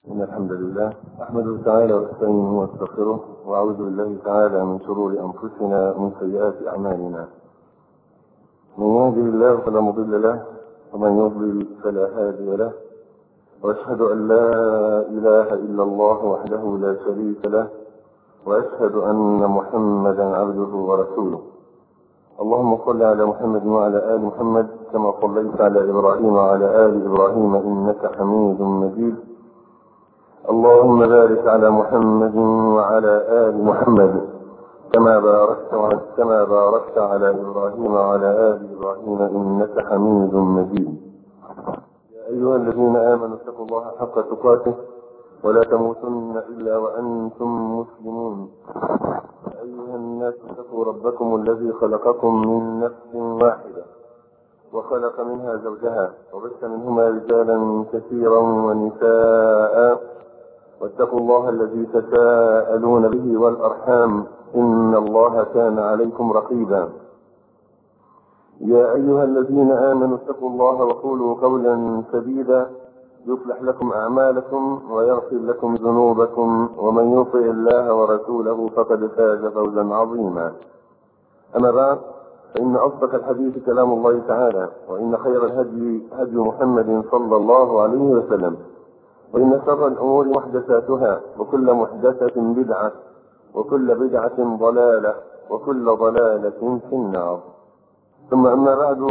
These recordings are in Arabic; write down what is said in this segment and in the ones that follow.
إن الحمد لله أحمده تعالى واستعينه واستغفره وأعوذ بالله تعالى من شرور أنفسنا ومن سيئات أعمالنا. من يهده الله فلا مضل له ومن يضلل فلا هادي له، وأشهد أن لا إله إلا الله وحده لا شريك له، وأشهد أن محمدا عبده ورسوله. اللهم صل على محمد وعلى آل محمد كما صليت على إبراهيم وعلى آل إبراهيم إنك حميد مجيد. اللهم بارك على محمد وعلى آل محمد كما باركت على إبراهيم وعلى آل إبراهيم إنك حميد مجيد. يا أيها الذين آمنوا اتقوا الله حق تقاته ولا تموتن إلا وأنتم مسلمون. يا أيها الناس اتقوا ربكم الذي خلقكم من نفس واحدة وخلق منها زوجها وبث منهما رجالا كثيرا ونساء، واتقوا الله الذي تساءلون به والأرحام إن الله كان عليكم رقيبا. يا أيها الذين آمنوا اتقوا الله وقولوا قولا سديدا يصلح لكم أعمالكم ويغفر لكم ذنوبكم، ومن يطع الله ورسوله فقد فاز فوزا عظيما. أما بعد، فإن أصدق الحديث كلام الله تعالى، وإن خير الهدي هدي محمد صلى الله عليه وسلم، وإن شر الأمور محدثاتها، وكل محدثة بدعة، وكل بدعة ضلالة، وكل ضلالة في النار. ثم أما بعد،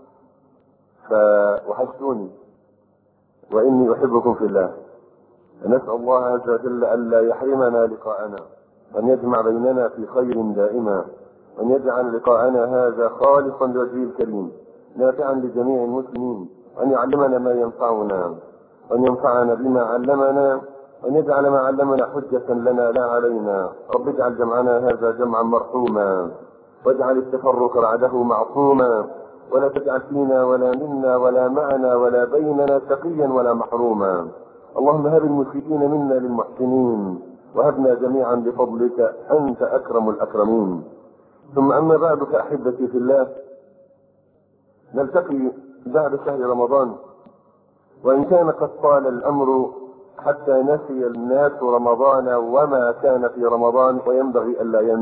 فوحشتوني وإني أحبكم في الله. نسأل الله عز وجل ألا يحرمنا لقاءنا، وأن يجمع بيننا في خير دائما، وأن يجعل لقاءنا هذا خالصا لوجهه الكريم نافعا لجميع المسلمين، وأن يعلمنا ما ينفعنا، وأن ينفعنا بما علمنا، وأن يجعل ما علمنا حجة لنا لا علينا. رب اجعل جمعنا هذا جمعا مرحوما، واجعل التفرق بعده معصوما، ولا تجعل فينا ولا منا ولا معنا ولا بيننا شقيا ولا محروما. اللهم هب المسيئين منا للمحسنين، وهبنا جميعا بفضلك أنت أكرم الأكرمين. ثم أما بعد، فأحبتي في الله، نلتقي بعد شهر رمضان، وإن كان قد طال الأمر حتى نسي الناس رمضان وما كان في رمضان، وينبغي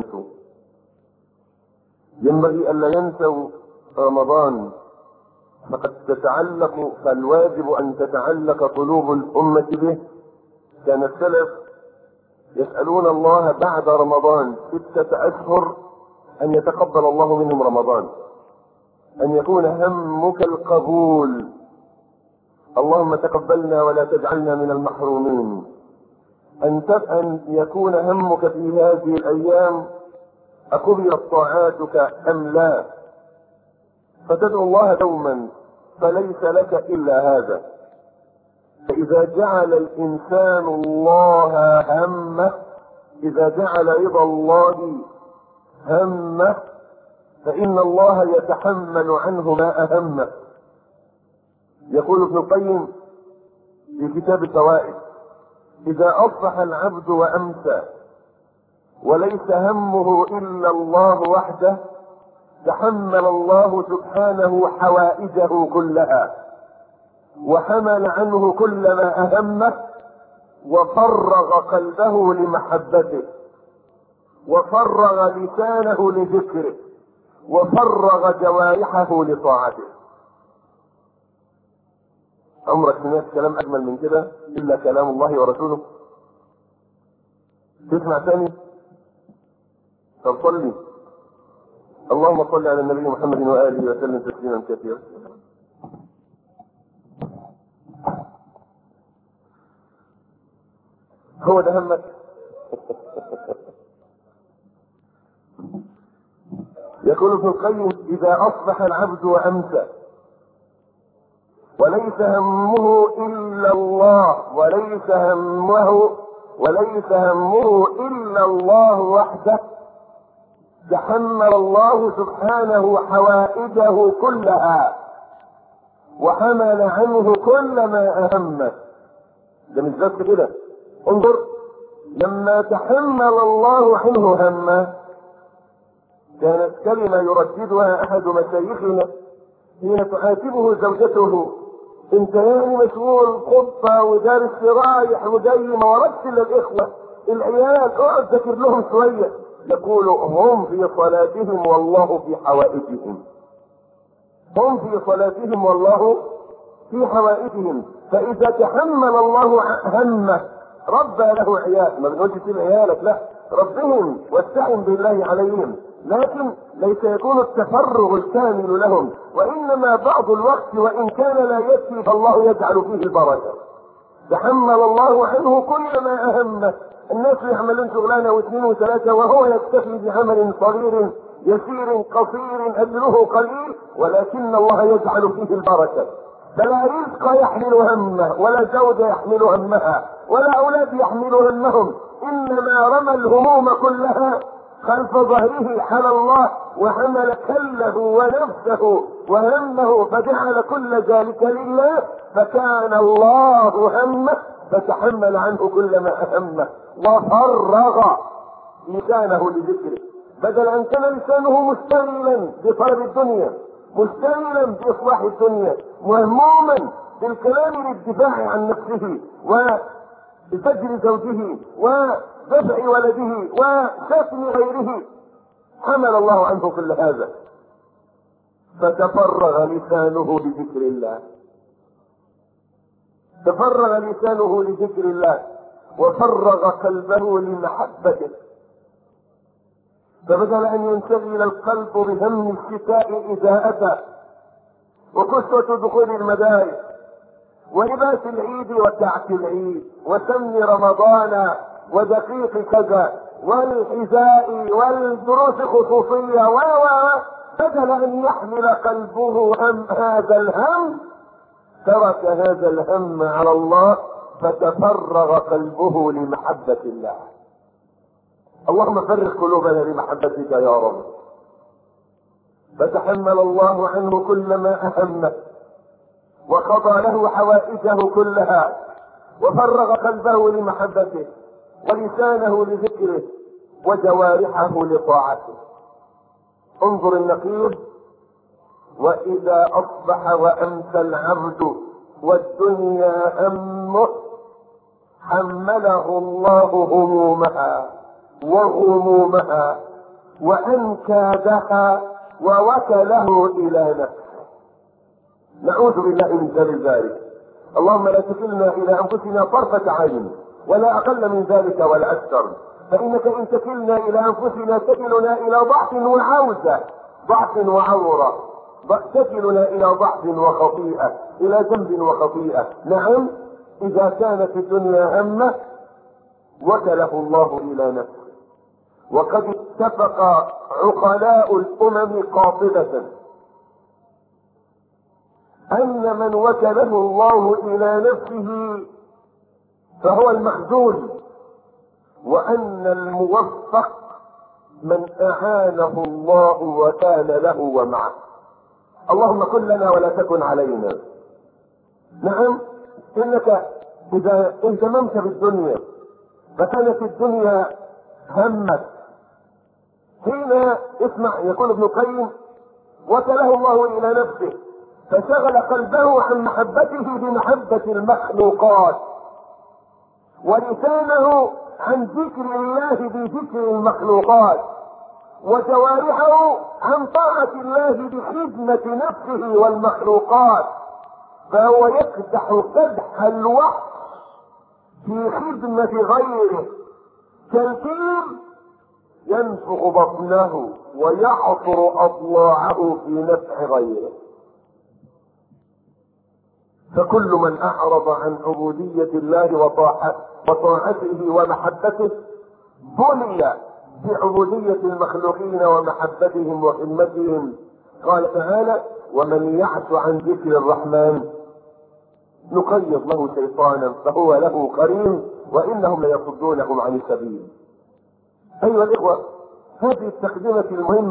ألا ينسوا رمضان، فالواجب أن تتعلق قلوب الأمة به. كان السلف يسألون الله بعد رمضان 6 أشهر أن يتقبل الله منهم رمضان، أن يكون همك القبول. اللهم تقبلنا ولا تجعلنا من المحرومين. أن يكون همك في هذه الأيام أقبلت طاعاتك أم لا، فتدعو الله دوما فليس لك إلا هذا. فإذا جعل الإنسان الله همه، إذا جعل رضا الله همه، فإن الله يتحمل عنه ما أهمه. يقول ابن القيم في كتاب الفوائد: إذا أصبح العبد وأمسى وليس همه إلا الله وحده، تحمل الله سبحانه حوائجه كلها، وحمل عنه كل ما أهمه، وفرغ قلبه لمحبته، وفرغ لسانه لذكره، وفرغ جوارحه لطاعته. عمرك سمعت كلام أجمل من كده إلا كلام الله ورسوله؟ تسمع ثاني؟ طب صلي. اللهم صل على النبي محمد وآله وسلم تسليما كثيرا. هو ده همك؟ يقول ابن القيم: إذا أصبح العبد وأمسى وليس همه إلا الله، وليس همه إلا الله وحده، تحمل الله سبحانه حوائجه كلها، وحمل عنه كل ما أهمه. ده مش بس كده، انظر، لما تحمل الله عنه همه، كانت كلمة يرددها أحد مشايخنا حين تعاتبه زوجته انت يعني مشغول خطة ودارس رايح وجاي، ما وردت الا الاخوة العيال، اقعد ذاكر لهم شوية. يقول هم في صلاتهم والله في حوائجهم، هم في صلاتهم والله في حوائجهم. فاذا تحمل الله همه ربى له عيال، ما بنقولش سيب عيالك، لا، ربهم واستعن بالله عليهم، لكن ليس يكون التفرغ الكامل لهم، وانما بعض الوقت وان كان لا يكفي فالله يجعل فيه البركه. تحمل الله عنه كل ما اهمه. الناس يعملون شغلانه واثنين وثلاثه وهو يكتفي بعمل صغير يسير قصير اجره قليل، ولكن الله يجعل فيه البركه. فلا رزق يحمل همه، ولا زوجة يحمل همها، ولا أولاد يحمل همهم، إنما رمى الهموم كلها خلف ظهره على الله، وحمل كله ونفسه وهمه فجعل كل ذلك لله، فكان الله همه فتحمل عنه كل ما أهمه وفرغ لسانه لذكره، بدل أن كان لسانه مشتغلا بطلب الدنيا، مشتغلا باصلاح الدنيا، مهموما بالكلام للدفاع عن نفسه وزجر زوجه ودفع ولده وشتم غيره، حمل الله عنه كل هذا فتفرغ لسانه لذكر الله، تفرغ لسانه لذكر الله وفرغ قلبه لمحبته. فبدل ان ينشغل القلب بهم الشتاء اذا اتى وكسوة دخول المدارس ولباس العيد وكعك العيد وسمن رمضان ودقيق كذا والحذاء والدروس خصوصية بدل ان يحمل قلبه هم هذا الهم ترك هذا الهم على الله فتفرغ قلبه لمحبة الله. اللهم فرغ قلوبنا لمحبتك يا رب. فتحمل الله عنه كل ما أهمه وقضى له حوائجه كلها وفرغ قلبه لمحبته ولسانه لذكره وجوارحه لطاعته. انظر النقيض: وإذا أصبح وأمسى العبد والدنيا همه حمله الله همومها وغمومها وأنكادها ووكله إلى نفسه. نعوذ بالله من شر ذلك. اللهم لا تكلنا إلى أنفسنا طرفة عين ولا أقل من ذلك ولا أكثر، فإنك إن تكلنا إلى أنفسنا تكلنا إلى ضعف وعوزة، ضعف وعورة، تكلنا إلى ضعف وخطيئة، إلى ذنب وخطيئة. نعم، إذا كانت الدنيا همه وكله الله إلى نفسه. وقد اتفق عقلاء الأمم قاطبة أن من وكله الله إلى نفسه فهو المخذول، وأن الموفق من أعانه الله وكان له ومعه. اللهم كن لنا ولا تكن علينا. نعم، إنك إذا اهتممت بالدنيا فكانت الدنيا همك، حين اسمع يقول ابن القيم: وكله الله إلى نفسه فشغل قلبه عن محبته بمحبة المخلوقات، ولسانه عن ذكر الله بذكر المخلوقات، وجوارحه عن طاعة الله بخدمة نفسه والمخلوقات، فهو يكدح كدح الوحش في خدمة غيره كالفيل ينفخ بطنه ويعصر أضلاعه في نفع غيره. فكل من أعرض عن عبودية الله وطاعته ومحبته بلي بعبودية المخلوقين ومحبتهم وخدمتهم. قال تعالى: ومن يعش عن ذكر الرحمن نقيض له شيطانا فهو له قرين وإنهم ليصدونهم عن السبيل. أيها الإخوة، هذه التقدمة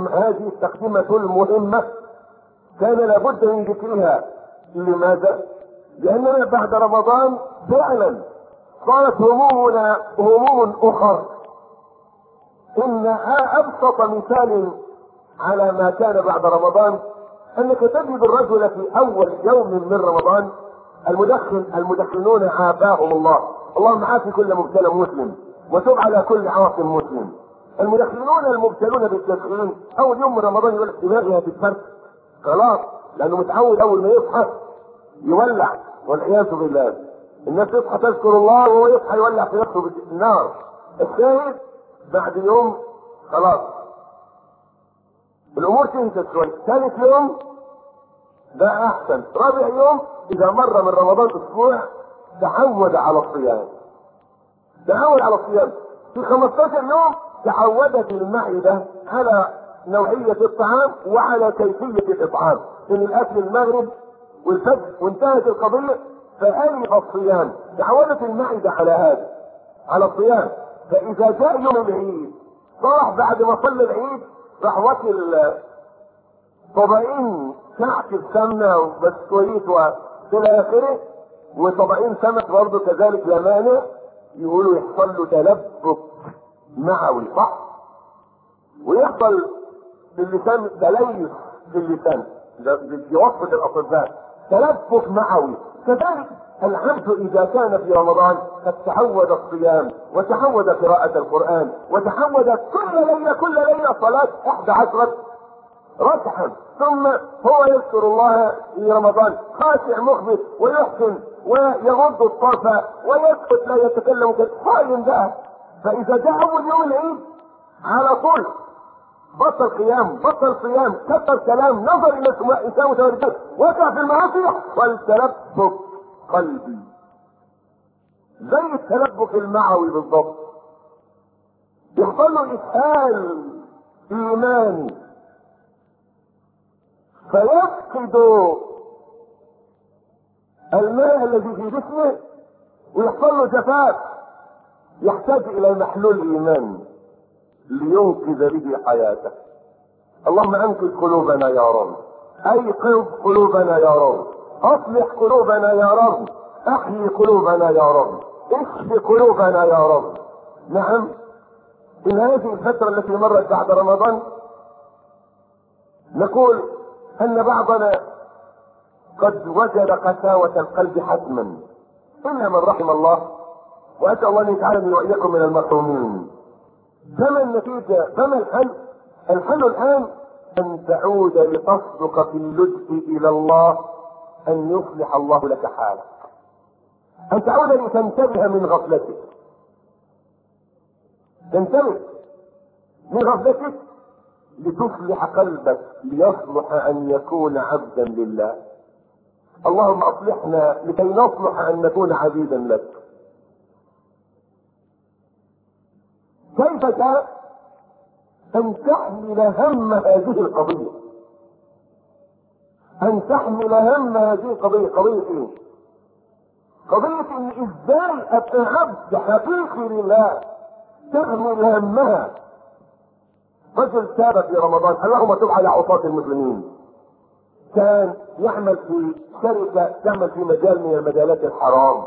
المهمة كان لابد من ذكرها. لماذا؟ لأننا بعد رمضان فعلا صارت همومنا هموم أخر. إن أبسط مثال على ما كان بعد رمضان أنك تجد الرجل في أول يوم من رمضان المدخنون عافاهم الله، اللهم عافي كل مبتلى مسلم وتب على كل عاصم مسلم. المدخنون المبتلون بالتدخين اول يوم من رمضان يقول لك دماغي هتتفرق خلاص، لانه متعود اول ما يصحى يولع والعياذ بالله. الناس تصحى تذكر الله وهو يصحى يولع في نفسه بالنار. الشاهد بعد يوم خلاص الامور تنتهي شوي. ثالث يوم ده احسن. رابع يوم اذا مر من رمضان اسبوع تعود على الصيام. في 15 يوم تعودت المعدة على نوعية الطعام وعلى كيفية الإطعام من الأكل المغرب والفجر وانتهت القضية. فألف الصيام، تعودت المعدة على هذا، على الصيام. فإذا جاء يوم العيد صاح بعد ما صلى العيد راح واكل طبقين كعك السمنة وبسكويت وإلى آخره وطبقين سمك برضه كذلك لا مانع، يقولوا يحصل له تلبك معوي صح؟ ويحصل باللسان تليف في اللسان، دي وصفة الأطباء، تلبك معوي. كذلك العبد إذا كان في رمضان قد تعود الصيام وتعود قراءة القرآن وتعود كل ليلة صلاة 11 ركعة، ثم هو يذكر الله في رمضان خاشع مخبت ويحسن ويغض الطرف ويسكت لا يتكلم كالصائم بقى. فإذا جاء أول يوم العيد على طول بطل قيام بطل صيام كثر كلام نظر إلى إنسان متوردات وقع في المعاصي والتلبك قلبي زي التلبك المعوي بالضبط. يحصل له إسهال إيماني فيفقد الماء الذي في جسمه ويحصل له جفاف، يحتاج الى محلول ايمان لينقذ به حياته. اللهم انقذ قلوبنا يا رب، ايقظ قلوبنا يا رب، اصلح قلوبنا يا رب، احيي قلوبنا يا رب، اشف قلوبنا يا رب. نعم، في هذه الفترة التي مرت بعد رمضان نقول ان بعضنا قد وجد قساوة القلب حتما الا من رحم الله، واسال الله ان يجعلني واياكم من المرحومين. فما النتيجة؟ فما الحل؟ الحل الان ان تعود لتصدق في اللجء الى الله، ان يصلح الله لك حالك، ان تعود لتنتبه من غفلتك، تنتبه من غفلتك لتصلح قلبك ليصلح ان يكون عبدا لله. اللهم اصلحنا لكي نصلح ان نكون عبيدا لك. كيف ان تحمل هم هذه القضية، ان تحمل هم هذه القضية. قضية ايه؟ قضية ان ازاي ابقى عبد حقيقي لله تحمل همها. رجل تاب في رمضان، اللهم تب على عصاة المسلمين، كان يعمل في شركة تعمل في مجال من المجالات الحرام،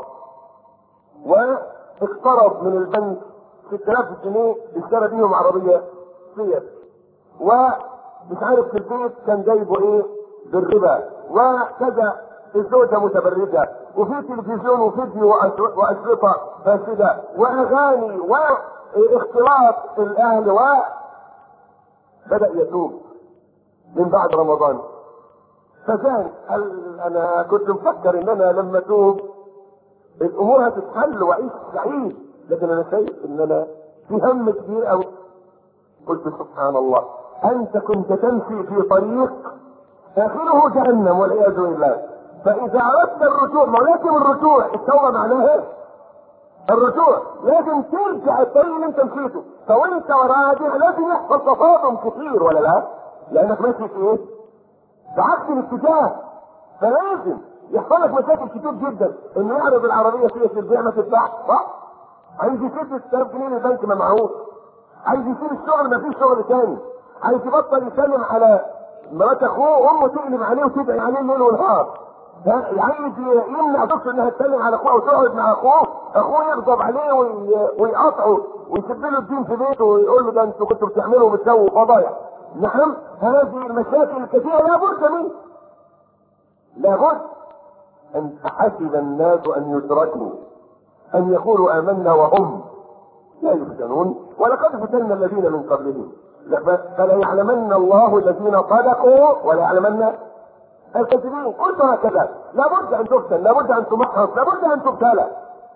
واقترض من البنك 6000 جنيه اشترى بيهم عربية سير، ومش عارف في البيت كان جايبه ايه بالربا، وكذا الزوجة متبرجة، وفي تلفزيون وفيديو واشرطة فاسدة واغاني واختلاط الاهل، وبدأ يتوب من بعد رمضان. فكان انا كنت مفكر ان انا لما اتوب الامور هتتحل واعيش سعيد، لكن انا شايف ان انا في هم كبير قوي. قلت سبحان الله، انت كنت تمشي في طريق اخره جهنم والعياذ بالله، فاذا اردت الرجوع، ما لازم الرجوع، التوبه معناها الرجوع، لازم ترجع الطريق اللي انت مشيته، فوانت راجع لازم يحصل تصادم كتير ولا لا؟ لانك ماشي في ايه؟ بعكس الاتجاه، فلازم يحصل لك مشاكل كتير جدا. انه يعرض العربيه في البيع ما تتباعش صح؟ عايز يسيب 6000 جنيه للبنك ما معهوش، عايز يسيب الشغل ما فيش شغل تاني، عايز يبطل يسلم على مرات اخوه وامه تقلب عليه وتدعي عليه الليل والنهار، عايز يمنع ضغط انها تسلم على اخوها وتقعد مع اخوه يغضب عليه ويقاطعه ويسيب له الدين في بيته ويقول له ده انتوا كنتوا بتعملوا وبتسووا فضايح. نعم، هذه المشاكل الكثيره لابد منها، لابد أن حسب الناس أن يتركوا أن يقولوا آمنا وهم لا يفتنون ولقد فتنا الذين من قبلهم فلا يعلمن الله الذين صدقوا ولا يعلمن الكاذبين. قلت هكذا لابد أن تفتن، لابد أن تمحص، لابد أن تبتلى،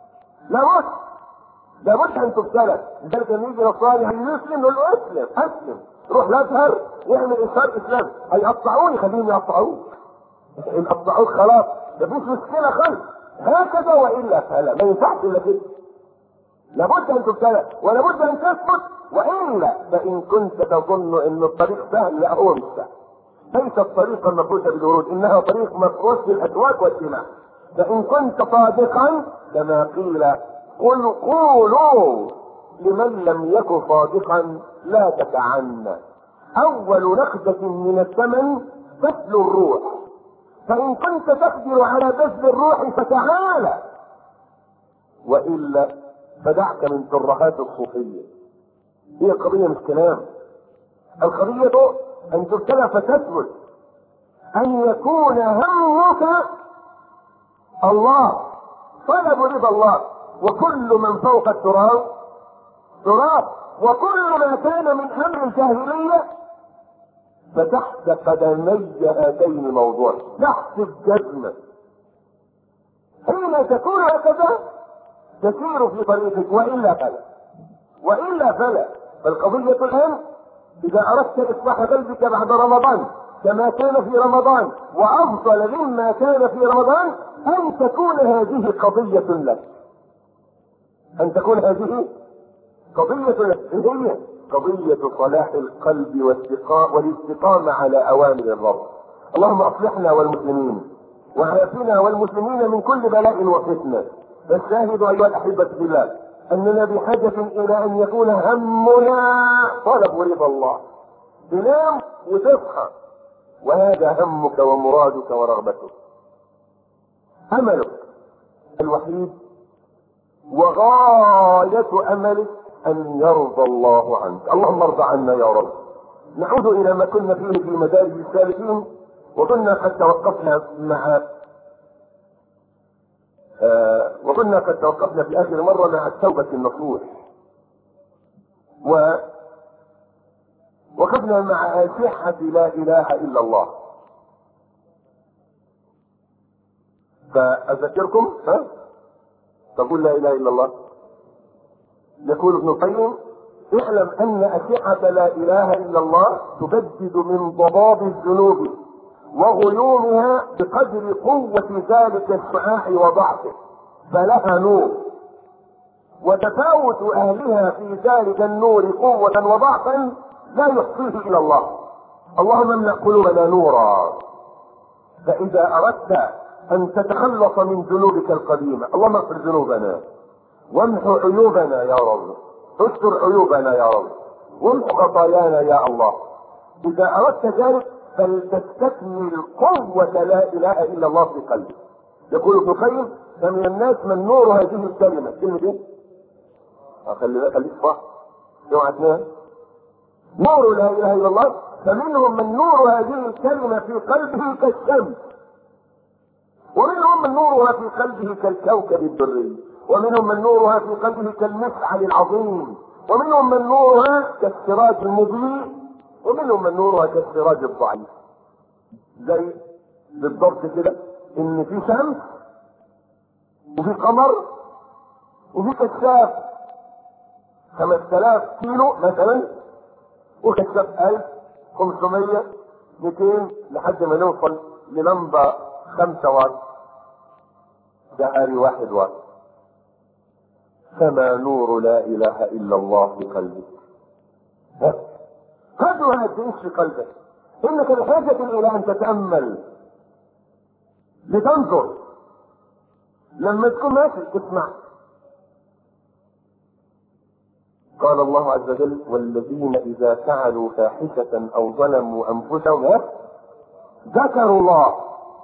لابد أن تبتلى. لذلك لما يجي نصراني يسلم نقول له اسلم روح الازهر يعمل إنشاء إسلام. هيقطعوني خليهم يقطعوك، يقطعوك خلاص مفيش مشكلة خالص. هكذا وإلا فلا، ما ينفعش إلا كده. لابد أن تبتلى ولابد أن تثبت، وإلا فإن كنت تظن أن الطريق سهل لا هو مش سهل. ليس الطريق المفروشة بالورود، إنها طريق مفروش بالأسواق والدماء. فإن كنت صادقا كما قيل قولوا لمن لم يكن صادقا لا تتعنى. أول نقدة من الثمن بذل الروح، فإن كنت تقدر على بذل الروح فتعالى، وإلا فدعك من ترهات الصوفية. هي القضية مش كلام، القضية أن تبتلى فتثبت، أن يكون همك الله، طلب رضا الله، وكل من فوق التراب تراب، وكل ما كان من أمر الجاهلية فتحت قدمي هاتين موضوع، تحت الجزمة. حين تكون هكذا تسير في طريقك، وإلا فلا. فالقضية الآن إذا أردت إصلاح قلبك بعد رمضان كما كان في رمضان وأفضل مما كان في رمضان، أن تكون هذه قضية لك، أن تكون هذه قضية لك، هي قضية صلاح القلب والاستقامة على أوامر الرب. اللهم أصلحنا والمسلمين وعافنا والمسلمين من كل بلاء وفتنة. فالشاهد أيها الأحبة بالله أننا بحاجة إلى أن يكون همنا طلب رضا الله. تنام وتصحى وهذا همك ومرادك ورغبتك، أملك الوحيد وغاية أملك أن يرضى الله عنك. اللهم ارضى عنا يا رب. نعود إلى ما كنا فيه في مدارج السالكين، وكنا قد توقفنا في آخر مرة مع التوبة النصوح، ووقفنا مع صحة لا إله إلا الله. فأذكركم تقول لا إله إلا الله. يقول ابن القيم اعلم أن أشعة لا إله إلا الله تبدد من ضباب الذنوب وغيومها بقدر قوة ذلك الشعاع وضعفه، فلها نور، وتفاوت أهلها في ذلك النور قوة وضعفا لا يحصيه إلا الله. اللهم املأ قلوبنا نورا. فإذا أردت أن تتخلص من ذنوبك القديمة، اللهم اغفر ذنوبنا وامحو عيوبنا يا رب، استر عيوبنا يا رب، وامحو خطايانا يا الله. إذا أردت ذلك فلتستكمل قوة لا إله إلا الله في قلبك. يقول ابن القيم فمن الناس من نور هذه الكلمة، كلمة ايه؟ خليك صح، اوعى تنام. نور لا إله إلا الله، فمنهم من نور هذه الكلمة في قلبه كالشمس، ومنهم من نورها في قلبه كالكوكب الدري، ومنهم من نورها في قلبه كالمشعل العظيم، ومنهم من نورها كالسراج المضيء، ومنهم من نورها كالسراج الضعيف. زي بالضبط كده ان في شمس وفي قمر وفي كشاف 5000 كيلو مثلا، وكشاف 1500 200 لحد ما نوصل للمبة 5 واط، دهري 1 واط. فما نور لا إله إلا الله في قلبك. قدرها تعيش في قلبك. إنك بحاجة إلى أن تتأمل لتنظر لما تكون ماشي تسمع. قال الله عز وجل والذين إذا فعلوا فاحشة أو ظلموا أنفسهم ذكروا الله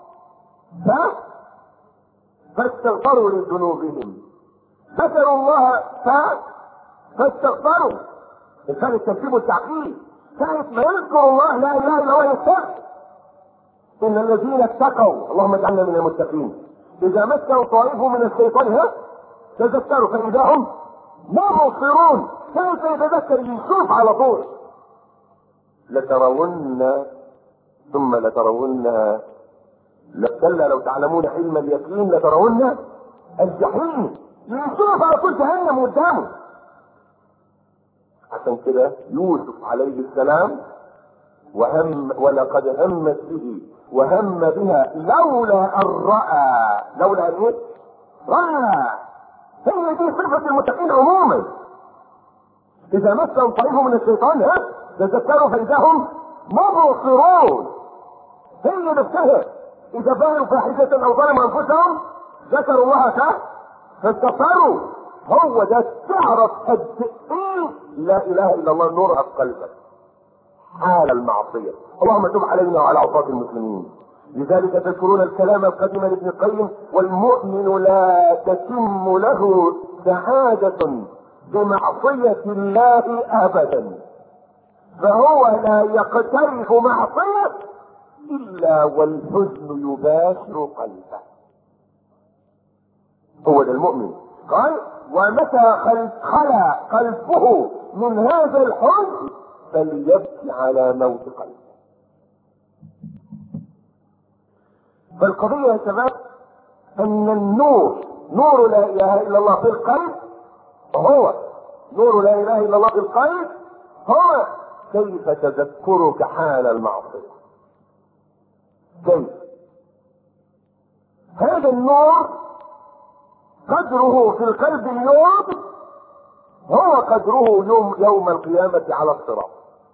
فاستغفروا لذنوبهم، ذكروا الله فاستغفروا. الفرق الترتيب والتعقيد. ساعة ما يذكر الله لا إله إلا هو يستغفر. إن الذين اتقوا، اللهم اجعلنا من المتقين، اذا مسه طائف من الشيطان تذكروا فاذا هم مبصرون. كيف يتذكر؟ يشوف على طول. لترون ثم لترونها كلا لو تعلمون علم اليقين لترون الجحيم. يشوف على طول جهنم قدامه. عشان كده يوسف عليه السلام ولقد همت به وهم بها لولا ان رأى. لولا ان رأى. هي دي صفة المتقين عموما. اذا مسهم طائف من الشيطان تذكروا فاذا هم مبصرون. هي نفسها اذا فعلوا فاحشة او ظلموا انفسهم ذكروا الله فاستغفروا. هو ده تعرف قد ايه لا اله الا الله نورها في قلبك حال المعصية. اللهم تب علينا وعلى عصاة المسلمين. لذلك تذكرون الكلام القديم لابن القيم: والمؤمن لا تتم له سعادة بمعصية الله ابدا، فهو لا يقترف معصية الا والحزن يباشر قلبه. هو ده المؤمن. قال: ومتى خلا قلبه من هذا الحزن فليبكي على موت قلبه. فالقضية يا شباب ان النور، نور لا اله الا الله في القلب، هو نور لا اله الا الله في القلب هو كيف تذكرك حال المعصية. كيف هذا النور قدره في القلب اليوم هو قدره يوم القيامة على الصراط.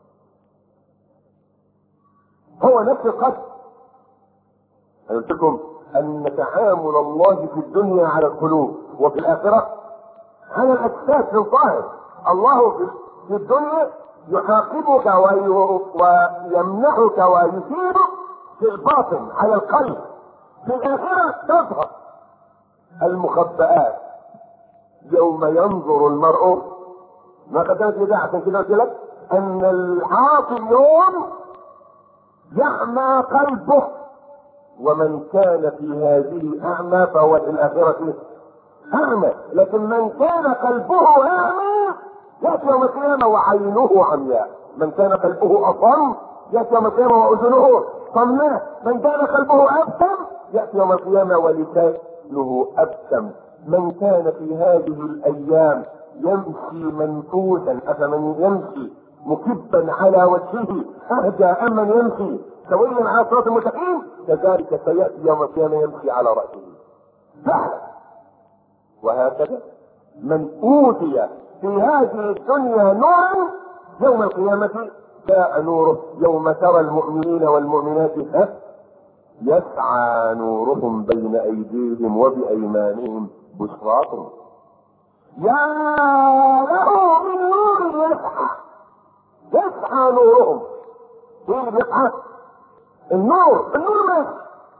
هو نفس القدر. قلت لكم ان تعامل الله في الدنيا على القلوب وفي الاخرة على الاجساد في الظاهر. الله في الدنيا يحاقبك ويمنحك ويثيبك في الباطن على القلب. في الاخرة تظهر المخبئات. يوم ينظر المرء ما قدمت يداه. عشان كده قلت لك ان العاصي اليوم يعمى قلبه، ومن كان في هذه اعمى فهو في الاخرة اعمى. لكن من كان قلبه اعمى ياتي يوم القيامة وعينه عمياء. من كان قلبه اصم ياتي يوم القيامة واذنه صماء. من كان قلبه ابتم ياتي يوم القيامة ولسانه ابتم. من كان في هذه الايام يمشي منفوسا افمن يمشي مكبا على وجهه اهدى ام من يمشي سويا على صراط المستقيم كذلك سياتي يوم القيامة يمشي على راسه فعلا. وهكذا من اوتي في هذه الدنيا نورا يوم القيامة جاء نوره. يوم ترى المؤمنين والمؤمنات يسعى نورهم بين ايديهم وبايمانهم بشراكم. يا له من نور يسعى نورهم. ايه اللي بيسعى؟ النور ماشي.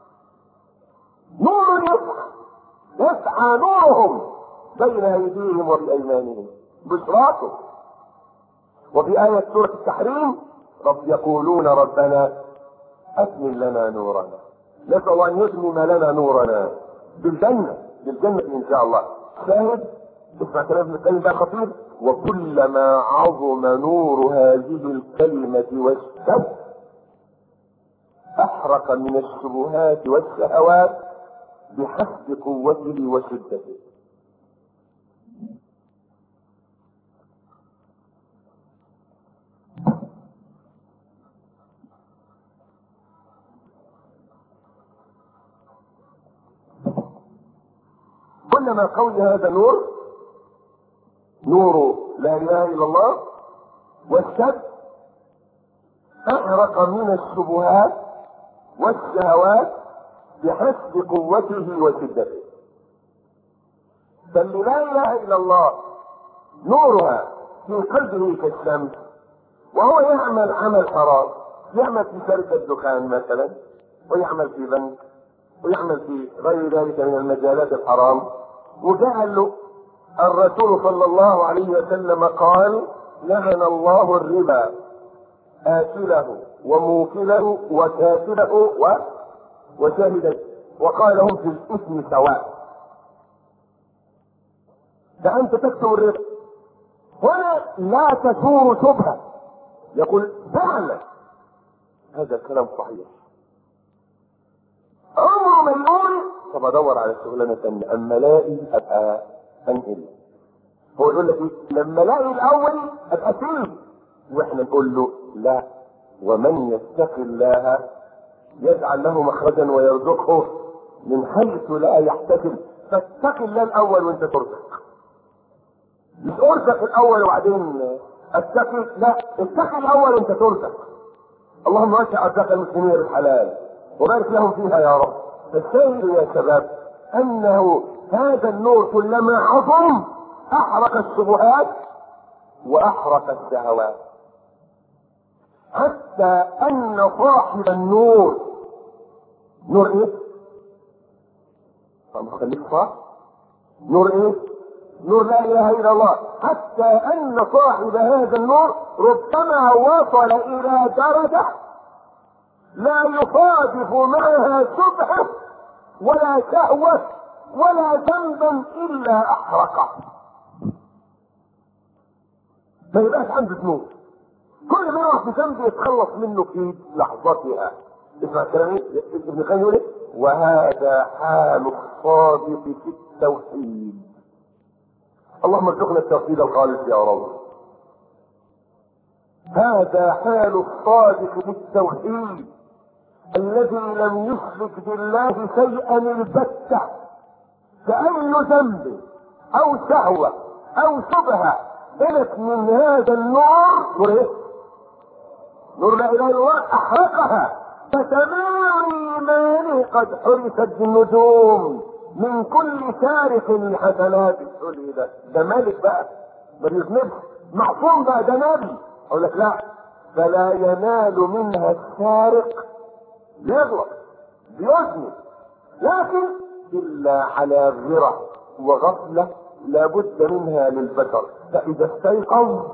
نور يسعى نورهم بين ايديهم وبايمانهم بشراكم. وفي آية سورة التحريم يقولون ربنا أتمم لنا نورنا. نسأل أن يتمم لنا نورنا بالجنة إن شاء الله. شاهد اسمع كلام ابن القيم بقى خطير: وكلما عظم نور هذه الكلمة واشتد أحرق من الشبهات والشهوات بحسب قوته وشدته. كلما قوي هذا نور لا اله الا الله والشد احرق من الشبهات والشهوات بحسب قوته وشدته. فاللي لا اله الا الله نورها في قلبه كالشمس وهو يعمل عمل حرام، يعمل في شركة دخان مثلا، ويعمل في بنك، ويعمل في غير ذلك من المجالات الحرام، وجعل له الرسول صلى الله عليه وسلم قال: لعن الله الربا آكله وموكله وكاتبه وشاهده. وقال هم في الاسم سواء. ده انت تكتب الربا هنا لا تثور شبهه، يقول فعلا هذا الكلام صحيح. عمره ما يقول طب ادور على شغلانه ثانيه اما الاقي ابقى انقل. هو يقول لك ايه؟ لما الاقي الاول ابقى فيه. واحنا نقول له لا، ومن يتق الله يجعل له مخرجا ويرزقه من حيث لا يحتسب. فاتق الله الاول وانت ترزق، مش ارزق الاول وبعدين اتقي، لا، اتقي الاول وانت ترزق. اللهم وسع ارزاق المسلمين بالحلال وبارك لهم فيها يا رب. فالشاهد يا شباب انه هذا النور كلما عظم احرق الشبهات واحرق الشهوات، حتى ان صاحب النور، نور ايه؟ طب خليك صح، نور ايه؟ نور لا اله الا الله. حتى ان صاحب هذا النور ربما وصل الى درجه لا يصادف معها شبهه ولا شهوه ولا ذنبا الا احرقه. ما يبقاش عنده ذنوب، كل ما يقع في ذنب يتخلص منه في لحظتها. اسمع كلام ابن القيم يقول ايه؟ وهذا حال الصادق في التوحيد. اللهم ارزقنا التوحيد الخالص يا رب. هذا حال الصادق في التوحيد الذي لم يشرك بالله شيئا البتة. فأي ذنب او شهوة او شبهة إلت من هذا النور، نور ايه؟ نور لا اله الا الله، احرقها. فتمام ايمانه قد حرست النجوم من كل سارق الحسنات. تقول ايه ده مالك بقى ما بيذنبش، معصوم بقى، ده نبي. اقول لك لا، فلا ينال منها السارق، يغلط بيذنب لكن الا على غرة وغفلة لابد منها للبشر. فاذا استيقظ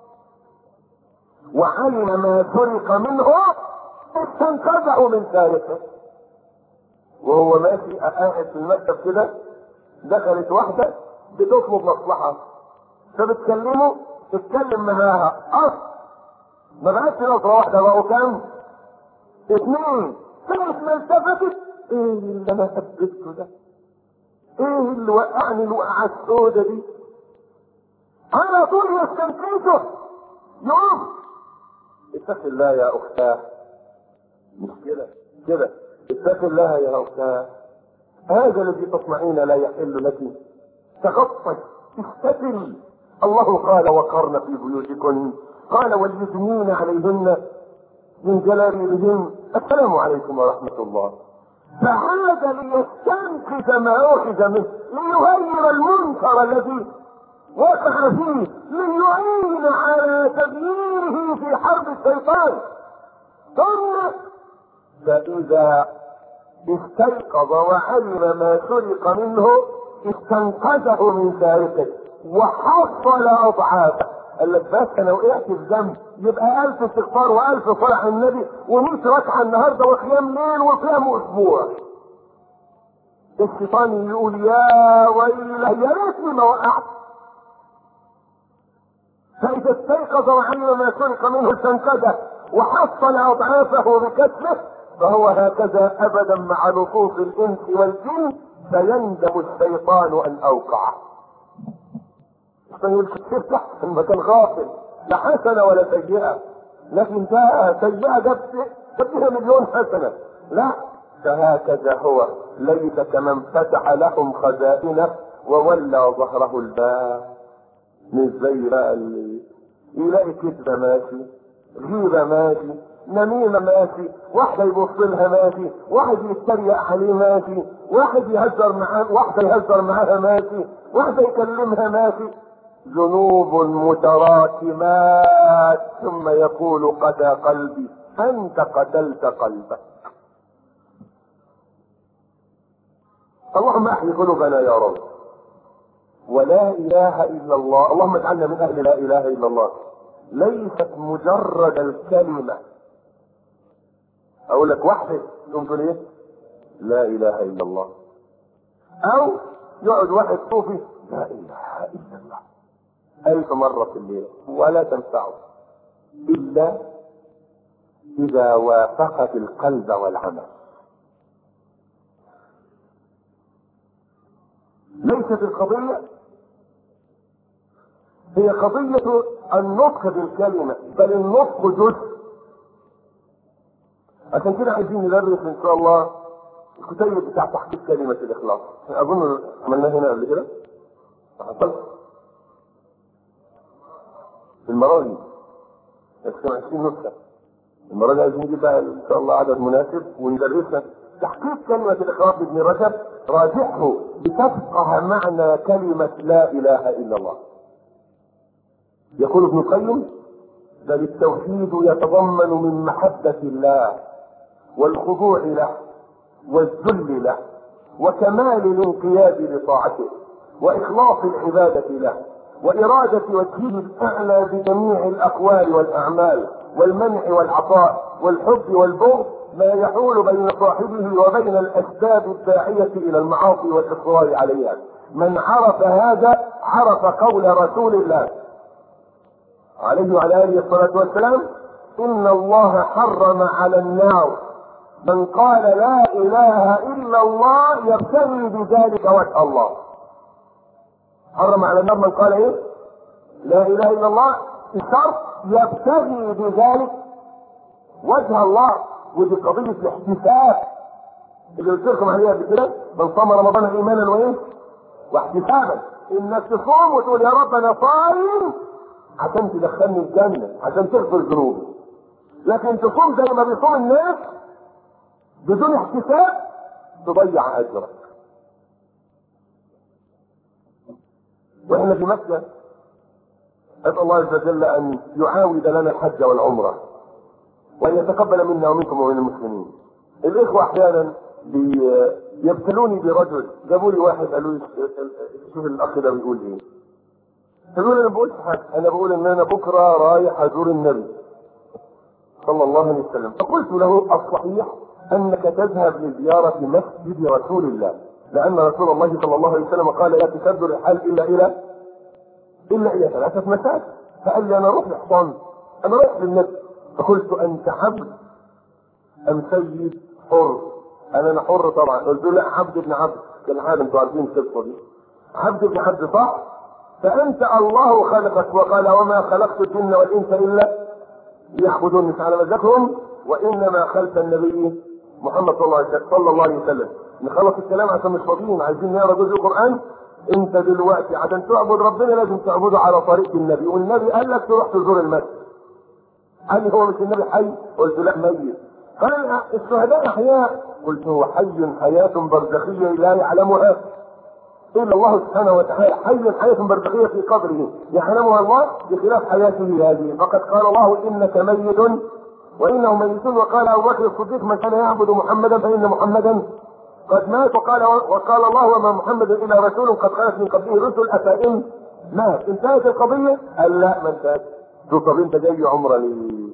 وعلم ما سرق منه استنقذه من سارقه. وهو ماشي قاعد في المكتب كده، دخلت واحدة بتطلب مصلحة، فبتكلمه، تتكلم معاها ما بقتش نظرة واحدة، بقوا كام؟ 2. ساعة ما التفتت، ايه اللي انا حبيته ده؟ ايه اللي وقعني الوقعة السودة دي؟ على طول يستنقذه، يقف. اتق الله يا اختاه، مش كده اتق الله يا اختاه. هذا الذي تصنعين لا يحل لك، تخطي، استتري. الله قال وقرن في بيوتكن، قال وليدنين عليهن من جلابيبهن. السلام عليكم ورحمة الله. فهذا ليستنقذ ما اخذ منه، ليغير المنكر الذي وقع فيه، ليعين على تغييره في حرب الشيطان. ثم فإذا استيقظ وعلم ما سرق منه استنقذه من سارقه وحصل اضعافه. قال لك بس انا وقعت في ذنب، يبقى 1000 استغفار و1000 صلاة على النبي و100 ركعه النهارده وقيام ليل وقيام اسبوع. الشيطان يقول يا ويله يا ريتني ما وقعت. فاذا استيقظ وعلم ما سرق منه استنقذه وحصل اضعافه بكسبه. فهو هكذا ابدا مع نصوص الانس والجن، فيندم الشيطان ان اوقعه. فيقول تفتح المكان غافل، لا حسنه ولا سيئه، لكن ده سيئه جاب فيها 1,000,000 حسنه. لا، فهكذا هو، ليس كمن فتح لهم خزائنه وولى ظهره الباب. مش زي بقى اللي يلاقي كذبه ماشي، غيبه ماشي، نميمه ماشي، واحده يبص لها ماشي، واحد يتريق عليه ماشي، واحد يهزر معاه، واحده يهزر معاها ماشي، واحده يكلمها ماشي. ذنوب متراكمات ثم يقول قسى قلبي. انت قتلت قلبك. اللهم احيي قلوبنا يا رب. ولا اله الا الله، اللهم اجعلنا من اهل لا اله الا الله. ليست مجرد الكلمه. اقول لك واحده تقول ايه؟ لا اله الا الله، او يقعد واحد صوفي لا اله الا الله 1000 مرة في الليل ولا تنفعه الا اذا وافقت القلب والعمل. ليست القضية هي قضية النطق بالكلمة، بل النطق جزء. عشان كده عايزين ندرس ان شاء الله الكتيب بتاع تحقيق كلمة الاخلاص. اظن عملناه هنا قبل كده في المراجع، بس كان 20 نسخة. المرة دي عايزين نجيب بقى ان شاء الله عدد مناسب وندرسها. تحقيق كلمة الاخلاص ابن رجب راجعه لتفقه معنى كلمة لا اله الا الله. يقول ابن القيم: بل التوحيد يتضمن من محبة الله والخضوع له والذل له وكمال الانقياد لطاعته واخلاص العبادة له وإرادة وجهه الأعلى بجميع الأقوال والأعمال والمنع والعطاء والحب والبغض، ما يحول بين صاحبه وبين الأسباب الداعية إلى المعاصي والإصرار عليها. من عرف هذا عرف قول رسول الله عليه وعلى آله الصلاة والسلام: إن الله حرم على النار من قال لا إله إلا الله يبتغي بذلك وجه الله. حرم على النار من قال ايه؟ لا اله الا الله، الشرط يبتغي بذلك وجه الله. ودي قضية الاحتساب اللي قلت لكم عليها قبل كده: من صام رمضان ايمانا وايه؟ واحتسابا. انك تصوم وتقول يا رب انا صايم عشان تدخلني الجنة، عشان تغفر ذنوبي. لكن تصوم زي ما بيصوم الناس بدون احتساب تضيع اجرك. واحنا في مكة اسال الله عز وجل ان يعاود لنا الحج والعمره وان يتقبل منا ومنكم ومن المسلمين. الاخوه احيانا يبتلوني برجل، جابوا لي واحد قالوا لي شوف الاخ ده بيقول ايه. قالوا لي انا بقول حاجه، انا بقول ان انا بكره رايح ازور النبي صلى الله عليه وسلم. فقلت له: الصحيح انك تذهب لزياره مسجد رسول الله، لان رسول الله صلى الله عليه وسلم قال: لا تشد الرحال الا الى 3 مساجد. فقال لي: انا اروح لحصان، انا رايح للنبي. فقلت: انت عبد ام سيد حر؟ انا حر طبعا. قلت له: لا، عبد ابن عبد. كالعاده انتوا عارفين القصه دي، عبد ابن عبد صح؟ فانت الله خلقك وقال: وما خلقت الجن والانس الا ليعبدوني على مزاجهم، وانما خلق النبي محمد صلى الله عليه وسلم. نخلص الكلام عشان مش فاضيين، عايزين نقرا جزء القران. انت دلوقتي عشان تعبد ربنا لازم تعبده على طريقه النبي، والنبي قال لك تروح تزور المسجد. قال لي: هو مش النبي حي؟ قلت: لا، ميت. قال: الشهداء احياء. قلت: هو حي حياه برزخيه لا يعلمها الا الله سبحانه وتعالى. حي حياه برزخيه في قبره يعلمها الله بخلاف حياته هذه. فقد قال الله: انك ميت وانه ميتون. وقال ابو بكر الصديق: من كان يعبد محمدا فان محمدا قد مات. وقال الله: وما محمد الا رسول قد خلت من قبله رسل افان مات. انتهت القضيه؟ قال: لا، ما انتهت. طب انت جاي عمره ليه؟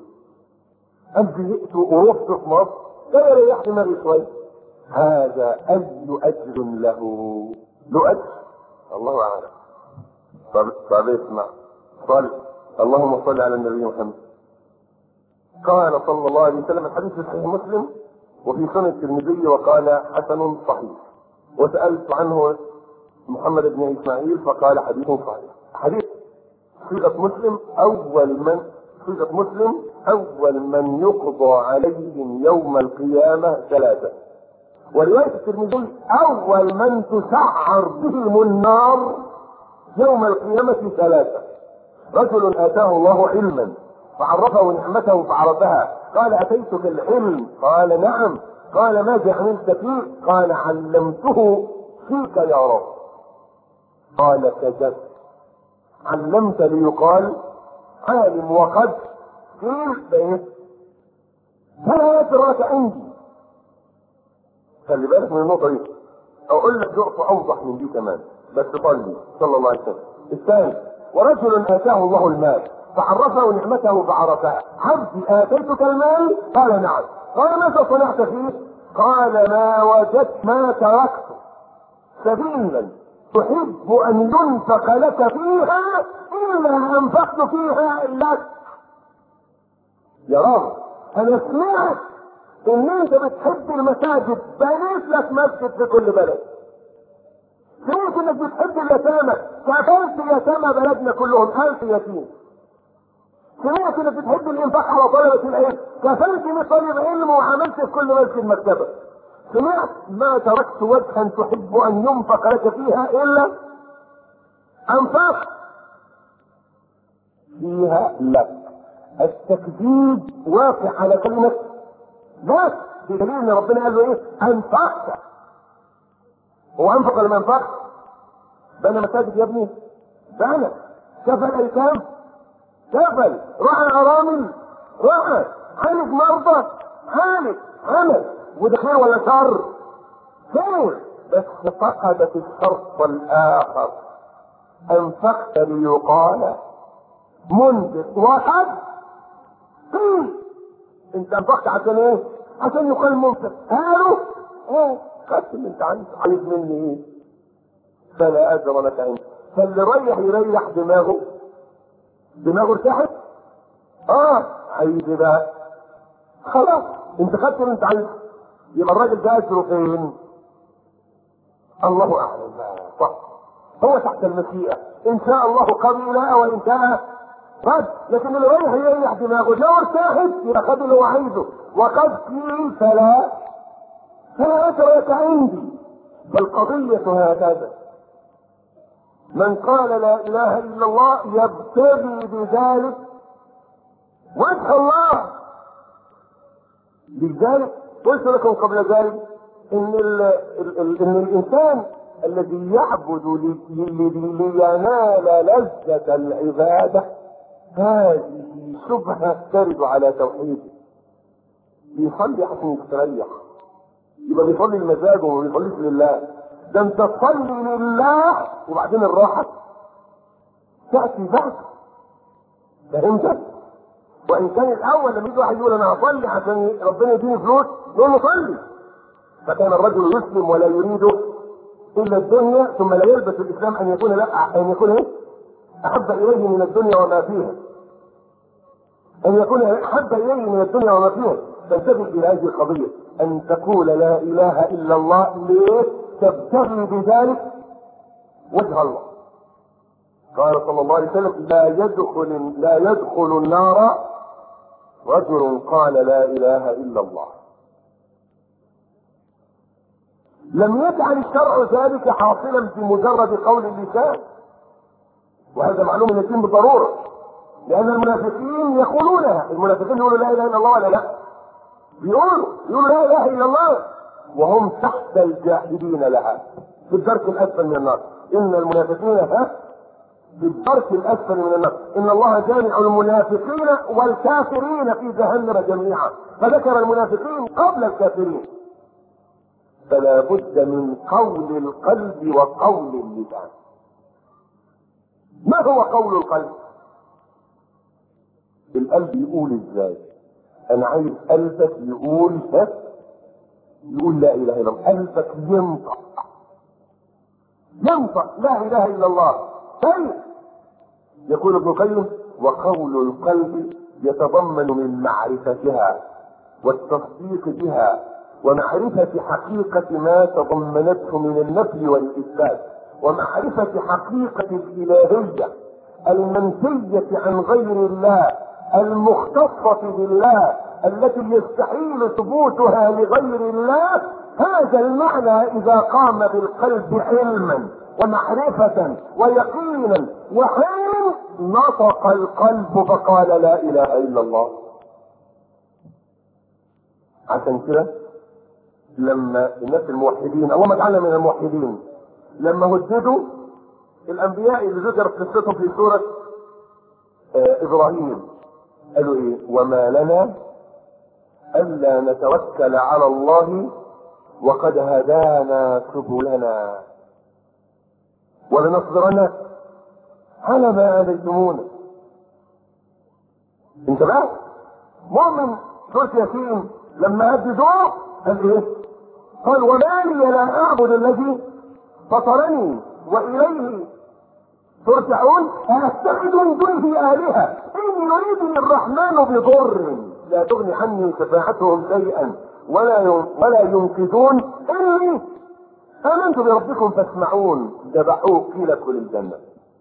جئت ورحت في مصر كان يريح دماغي شويه. هذا اي اجر له؟ له اجر؟ الله اعلم. طب اسمع، صل اللهم صل على النبي محمد. قال صلى الله عليه وسلم، الحديث في صحيح مسلم وفي سنن الترمذي، وقال: حسن صحيح. وسألت عنه محمد بن اسماعيل فقال: حديث صحيح. حديث صيغة مسلم: أول من يقضى عليهم يوم القيامة 3. ورواية الترمذي: أول من تسعر بهم النار يوم القيامة 3. رجل آتاه الله علما فعرفه نعمته فعرفها. قال: أتيتك العلم؟ قال: نعم. قال: ماذا عملت فيه؟ قال: علمته فيك يا رب. قال: كذبت، علمت ليقال عالم وقد قيل بإيه؟ فلا يتراك عندي. خلي بالك من النقطة دي. أقول لك نقطة أوضح من دي كمان، بس صلى الله عليه وسلم. الثاني: ورجل آتاه الله المال فعرفه نعمته فعرفها. عبدي آتيتك المال؟ قال: نعم. قال: ماذا صنعت فيه؟ قال ما تركت سبيلا تحب ان ينفق لك فيها الا انفقت فيها لك. يا رب انا سمعت ان انت بتحب المساجد، بنيت لك مسجد في كل بلد. سمعت انك بتحب اليتامى، كفلت يتامى بلدنا كلهم 1000 يتيم. سمعت انك بتحب الانفاق على طلبة العلم، كفلت من طالب علم وعملت في كل مسجد مكتبة. سمعت ما تركت وجها تحب ان ينفق لك فيها الا انفقت فيها لك. التكذيب واقع على كلمة بس، بدليل ان ربنا قال له ايه؟ انفقت. هو انفق ولا ما انفقش؟ بنى مساجد يا ابني، بنى. كفل ايتام، كفل. راعى ارامل، راعى. عالج مرضى، عالج. عمل. وده خير ولا شر؟ خير. بس فقدت الشرط الاخر، انفقت ليقال منفق وقد قيل. انت انفقت عشان ايه؟ عشان يقال منفق. قالوا خدت اللي انت عايز مني ايه؟ فلا اجر لك عندي. فاللي ريح يريح دماغه ارتاحت. عايز بقى خلاص انت خدت اللي انت عايزه، يبقى الراجل ده اجره فين؟ الله اعلم بقى. صح، هو تحت المشيئه، ان شاء الله قبل وان شاء رد. لكن اللي رايح يريح دماغه لو ارتاحت يبقى خد اللي هو عايزه، وقد قيل فلا اجر لك عندي. فالقضيه هكذا، من قال لا اله الا الله يبتغي بذلك وجه الله. لذلك قلت لكم قبل ذلك ان الانسان الذي يعبد لينال لذة العبادة، هذه شبهة ترد على توحيده. بيصلي عشان يستريح، يبقى بيصلي المزاج وما بيصليش لله. ده انت تصلي لله وبعدين الراحة تأتي بعد. فهمت؟ وان كان الاول لما يجي واحد يقول انا هصلي عشان ربنا يديني فلوس، يقول له صلي. فكان الرجل يسلم ولا يريد الا الدنيا، ثم لا يلبس الاسلام ان يكون ايه؟ احب اليه من الدنيا وما فيها. ان يكون احب اليه من الدنيا وما فيها. تنتبه الى هذه القضيه، ان تقول لا اله الا الله ليه؟ تبتغي بذلك وجه الله. قال صلى الله عليه وسلم لا يدخل النار رجل قال لا اله الا الله. لم يجعل الشرع ذلك حاصلا بمجرد قول اللسان، وهذا معلوم اليقين بالضروره، لان المنافقين يقولونها. المنافقين يقولوا لا اله الا الله ولا لا؟ يقولوا لا اله الا الله وهم تحت الجاحدين لها في الدرك الاسفل من النار. ان المنافقين في الدرك الاسفل من النار. ان الله جامع المنافقين والكافرين في جهنم جميعا، فذكر المنافقين قبل الكافرين. فلا بد من قول القلب وقول اللسان. ما هو قول القلب؟ القلب يقول ازاي؟ انا عايز قلبك يقول لا اله الا الله. قلبك ينطق لا اله الا الله. طيب يقول ابن القيم وقول القلب يتضمن من معرفتها والتصديق بها ومعرفة حقيقة ما تضمنته من النفي والإثبات، ومعرفة حقيقة الإلهية المنفية عن غير الله المختصة بالله التي يستحيل ثبوتها لغير الله. هذا المعنى إذا قام بالقلب علما ومعرفة ويقينا وحين نطق القلب فقال لا إله إلا الله. عشان كده لما الناس الموحدين، اللهم اجعلنا من الموحدين، لما هددوا الانبياء اللي ذكرت قصتهم في سورة ابراهيم، قالوا ايه؟ وما لنا الا نتوكل على الله وقد هدانا سبلنا ولنصبرن على ما آذيتمونا. انت بقى مؤمن سورة ياسين لما هددوه قال ايه؟ قال وما لي لا اعبد الذي فطرني واليه ترجعون أأتخذ من دونه آلهة إن يريدني الرحمن بضر لا تغني عني شفاعتهم شيئا ولا ينقذون إني آمنت بربكم فاسمعون. ذبحوه قيل ادخل الجنة.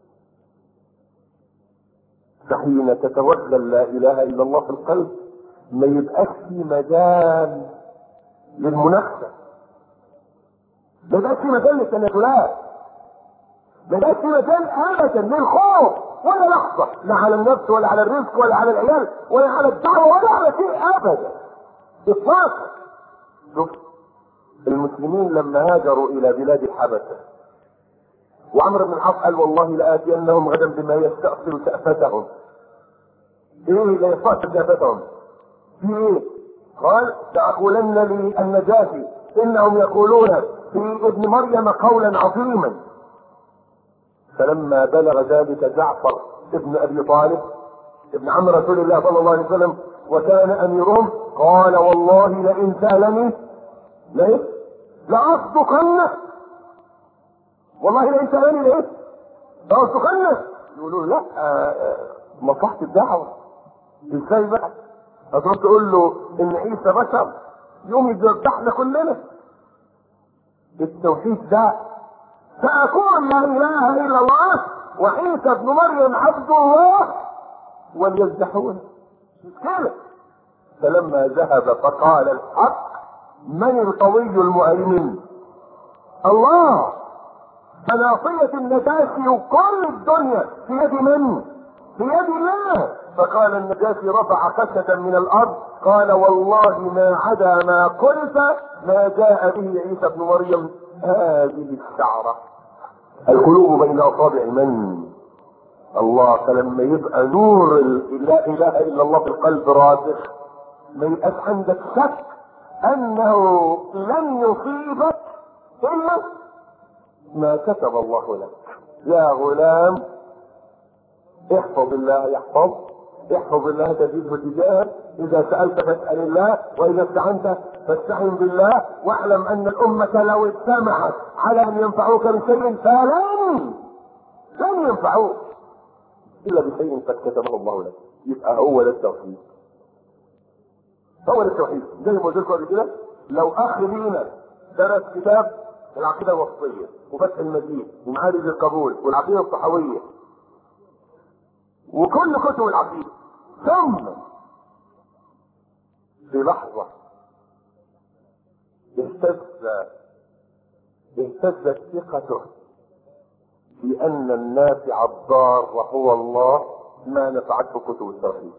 فحين تتوغل لا إله إلا الله في القلب ما يبقاش في مجال للمنافسة، ما يبقاش في مجال للتنازلات، ما يبقاش في مجال ابدا للخوف ولا لحظه، لا على النفس ولا على الرزق ولا على العيال ولا على الدعوه ولا على شيء ابدا اطلاقا. شوف المسلمين لما هاجروا الى بلاد الحبشه وعمرو بن العاص قال والله لآتينهم غدا بما يستأصل شأفتهم. ايه لا يستأصل شأفتهم؟ في ايه؟ قال لأقولن لي النجاشي انهم يقولون في ابن مريم قولا عظيما. فلما بلغ ذلك جعفر ابن ابي طالب ابن عم رسول الله صلى الله عليه وسلم وكان اميرهم قال والله لئن سألني لأصدقنه، والله لئن سألني لأصدقنه. يقولوا لا مصلحة الدعوة ازاي بقى؟ هتروح تقول له ان عيسى بشر يوم يذبحنا كلنا. التوحيد ده سأكون لا اله الا الله وعيسى ابن مريم عبد الله وليذبحونه كده. فلما ذهب فقال الحق من القوي المؤمن؟ الله. فناصية النجاشي وكل الدنيا في يد من؟ في يد الله. فقال النجاشي رفع قشة من الارض قال والله ما عدا ما قلت ما جاء به عيسى ابن مريم هذه الشعرة. القلوب بين اصابع من؟ الله. فلما يبقى نور لا اله الا الله في القلب راسخ ما يبقاش عندك شك انه لن يصيبك الا ما كتب الله لك. يا غلام احفظ الله يحفظ، احفظ الله تجده تجاهك، اذا سألت فاسأل الله واذا استعنت فاستعن بالله، واعلم ان الامة لو اجتمعت على ان ينفعوك بشيء لن ينفعوك الا بشيء قد كتبه الله لك. يبقى هو ده التوحيد، هو ده التوحيد. زي ما قلت لكم قبل كده لو اخ لينا درس كتاب العقيدة الوسطية وفتح المجيد ومعارج القبول والعقيدة الصحوية وكل كتب العقيدة ثم في لحظة اهتزت ثقته في ان النافع الضار وهو الله ما نفعته كتب التوحيد،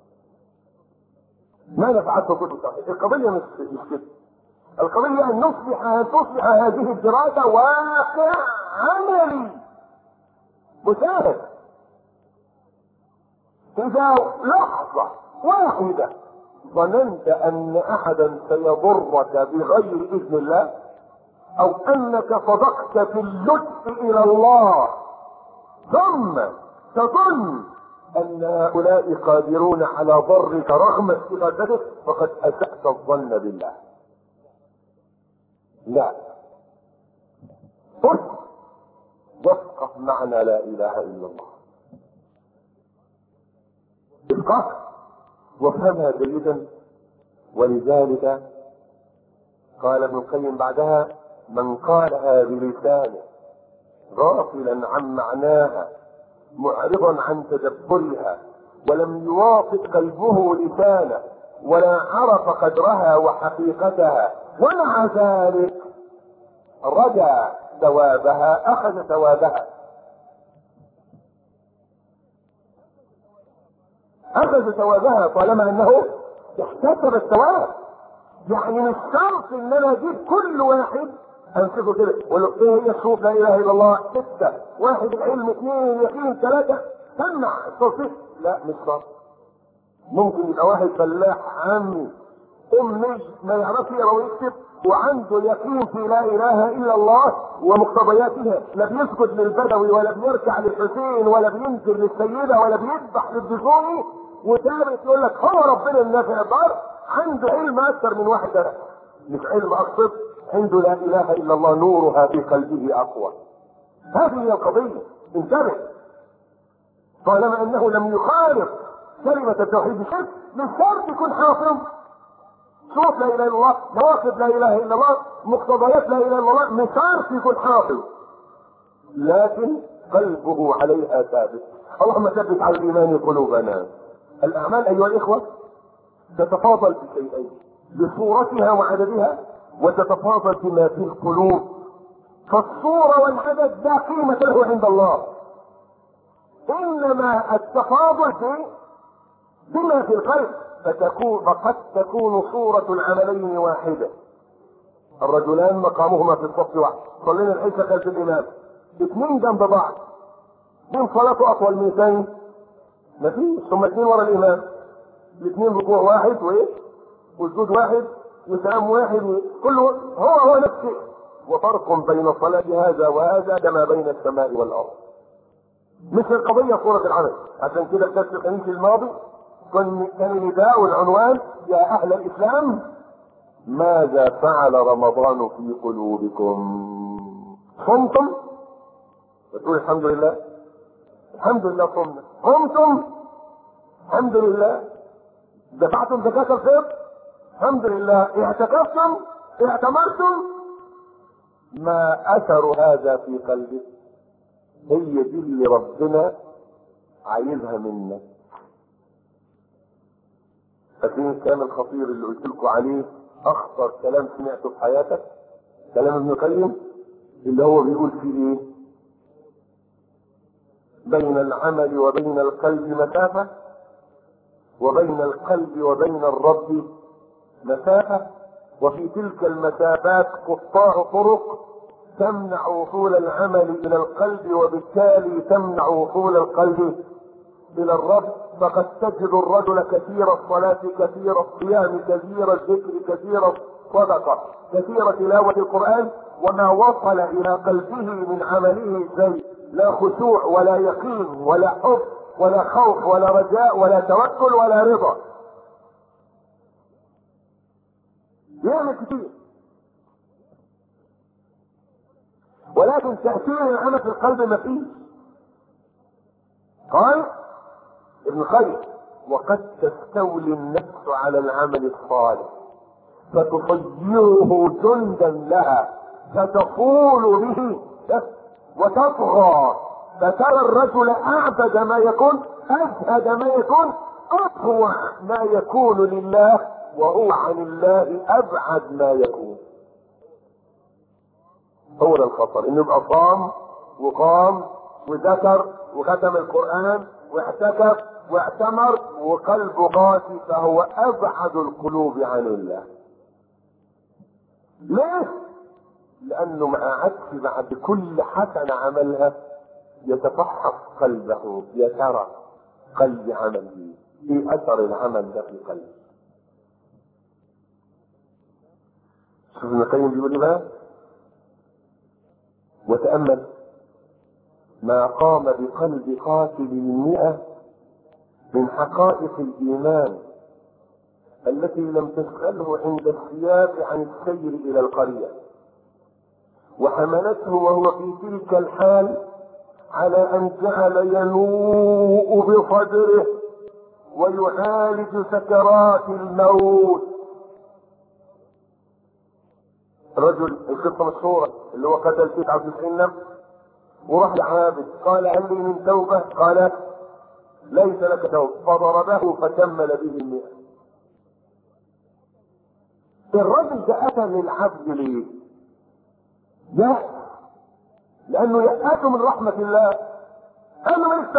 ما نفعته كتب التوحيد. القضية مش كده، القضية ان تصبح هذه الدراسة واقع عملي مشاهد. اذا لحظة واحدة ظننت ان احدا سيضرك بغير اذن الله او انك صدقت في اللجء الى الله ثم تظن ان هؤلاء قادرون على ضرك رغم استغاثتك فقد اسأت الظن بالله. لا، وفقه معنى لا اله الا الله، افقه وافهمها جيدا. ولذلك قال ابن القيم بعدها من قالها بلسانه غافلا عن معناها معرضا عن تدبرها ولم يوافق قلبه لسانه ولا عرف قدرها وحقيقتها ومع ذلك رجا ثوابها اخذ ثوابها، اخذ ثوابها طالما انه احتسب الثواب. يعني مش شرط ان انا اجيب كل واحد امسكه كده ولو ايه هي الشروط لا اله الا الله 6 1 العلم 2 اليقين 3 سمع التصديق، لا مش شرط. ممكن يبقى واحد فلاح عامي امي ما يعرفش يقرا ويكتب وعنده اليقين في لا اله الا الله ومقتضياتها، لا بيسجد للبدوي ولا بيركع للحسين ولا بينزل للسيده ولا بيذبح للدسوقي وثابت يقول لك هو ربنا النافع الضار، عنده علم اكثر من واحد. مش علم اقصد عنده لا اله الا الله نورها في قلبه اقوى. هذه هي القضيه. انتبه، طالما انه لم يخالف كلمه التوحيد بشرك، من شرط يكون حافظ شروط لا اله الا الله، نواقض لا اله الا الله، مقتضيات لا اله الا الله، من شرط يكون حافظ، لكن قلبه عليها ثابت. اللهم ثبت على الايمان قلوبنا. الاعمال ايها الاخوه تتفاضل بشيئين، بصورتها وعددها، وتتفاضل بما في القلوب. فالصوره والعدد لا قيمه له عند الله، انما التفاضل بما في القلب. فقد تكون صورة العملين واحدة. الرجلان مقامهما في الصف واحد، صلينا العشاء خلف الامام، اثنين جنب بعض، مين صلاته اطول من ثاني؟ مفيش، ثم اثنين ورا الامام، الاثنين ركوع واحد وسجود واحد وسلام واحد، كله هو نفسه. وفرق بين صلاة هذا وهذا كما بين السماء والارض. مثل القضية صورة العمل. عشان كده في درس الخميس الماضي كان نداء والعنوان: يا اهل الاسلام ماذا فعل رمضان في قلوبكم؟ صمتم؟ بتقول الحمد لله، الحمد لله صمنا. قمتم؟ الحمد لله. دفعتم زكاة الفطر؟ الحمد لله. اعتكفتم؟ اعتمرتم؟ ما اثر هذا في قلبك؟ هي دي اللي ربنا عايزها منك. فاكرين الكلام الخطير اللي قلت لكم عليه؟ اخطر كلام سمعته في حياتك كلام ابن القيم، اللي هو بيقول فيه ايه؟ بين العمل وبين القلب مسافة، وبين القلب وبين الرب مسافة، وفي تلك المسافات قطاع طرق تمنع وصول العمل الى القلب، وبالتالي تمنع وصول القلب الى الرب. فقد تجد الرجل كثير الصلاة، كثير الصيام، كثير الذكر، كثير الصدقة، كثير تلاوة القرآن، وما وصل الى قلبه من عمله شيء، لا خشوع ولا يقين ولا حب ولا خوف ولا رجاء ولا توكل ولا رضا. يعمل كثير، ولكن تأثير العمل في القلب ما فيه. قال ابن القيم: وقد تستولي النفس على العمل الصالح فتصيره جندا لها، فتفول به وتطغى، فترى الرجل اعبد ما يكون، ازهد ما يكون، اطوع ما يكون لله، وهو عن الله ابعد ما يكون. هو ده الخطر، انه يبقى صام وقام وذكر وختم القرآن واعتكف واعتمر وقلبه قاسي، فهو ابعد القلوب عن الله. ليه؟ لانه ما قعدش بعد كل حسنة عملها يتفحص قلبه، يا ترى قلبي عمل ايه اثر العمل ده في قلبي. شوف ابن القيم بيقول ايه بقى: وتأمل ما قام بقلب قاتل 100 من حقائق الإيمان التي لم تشغله عند الثياب عن السير إلى القرية، وحملته وهو في تلك الحال على أن جعل ينوء بصدره ويعالج سكرات الموت. رجل، القصة مشهورة، اللي هو قتل 99 نفس وراح لعابد، قال: هل لي من توبة؟ قال: ليس لك توبة. فضربه فكمل به 100. الرجل ده أتى للعبد ليه؟ يأس، لأنه يأس من رحمة الله. قال له: من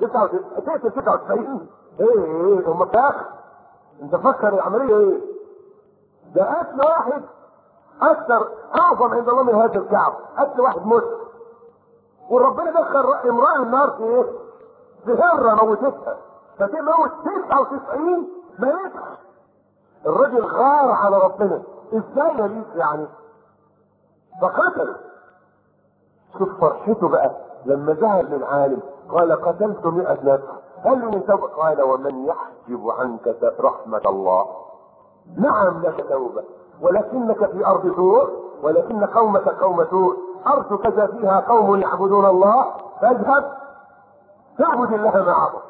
99 ايه هم كاخ؟ انت فكر العملية ايه؟ ده قتل واحد اكثر اعظم عند الله من هذا الكعب، قتل واحد مسلم، وربنا دخل امرأة النار في ايه؟ في هرة موتتها، فتموت 99 ما يدخل. الرجل غار على ربنا، ازاي يليس يعني؟ فقتل. شوف فرحته بقى لما ذهب للعالم قال: قتلت 100 نفس، قال لي من توبة؟ قال: ومن يحجب عنك رحمة الله؟ نعم لك توبة، ولكنك في ارض سوء ولكن قومك قوم سوء، أرض كذا فيها قوم يعبدون الله فاذهب تعبد الله معهم.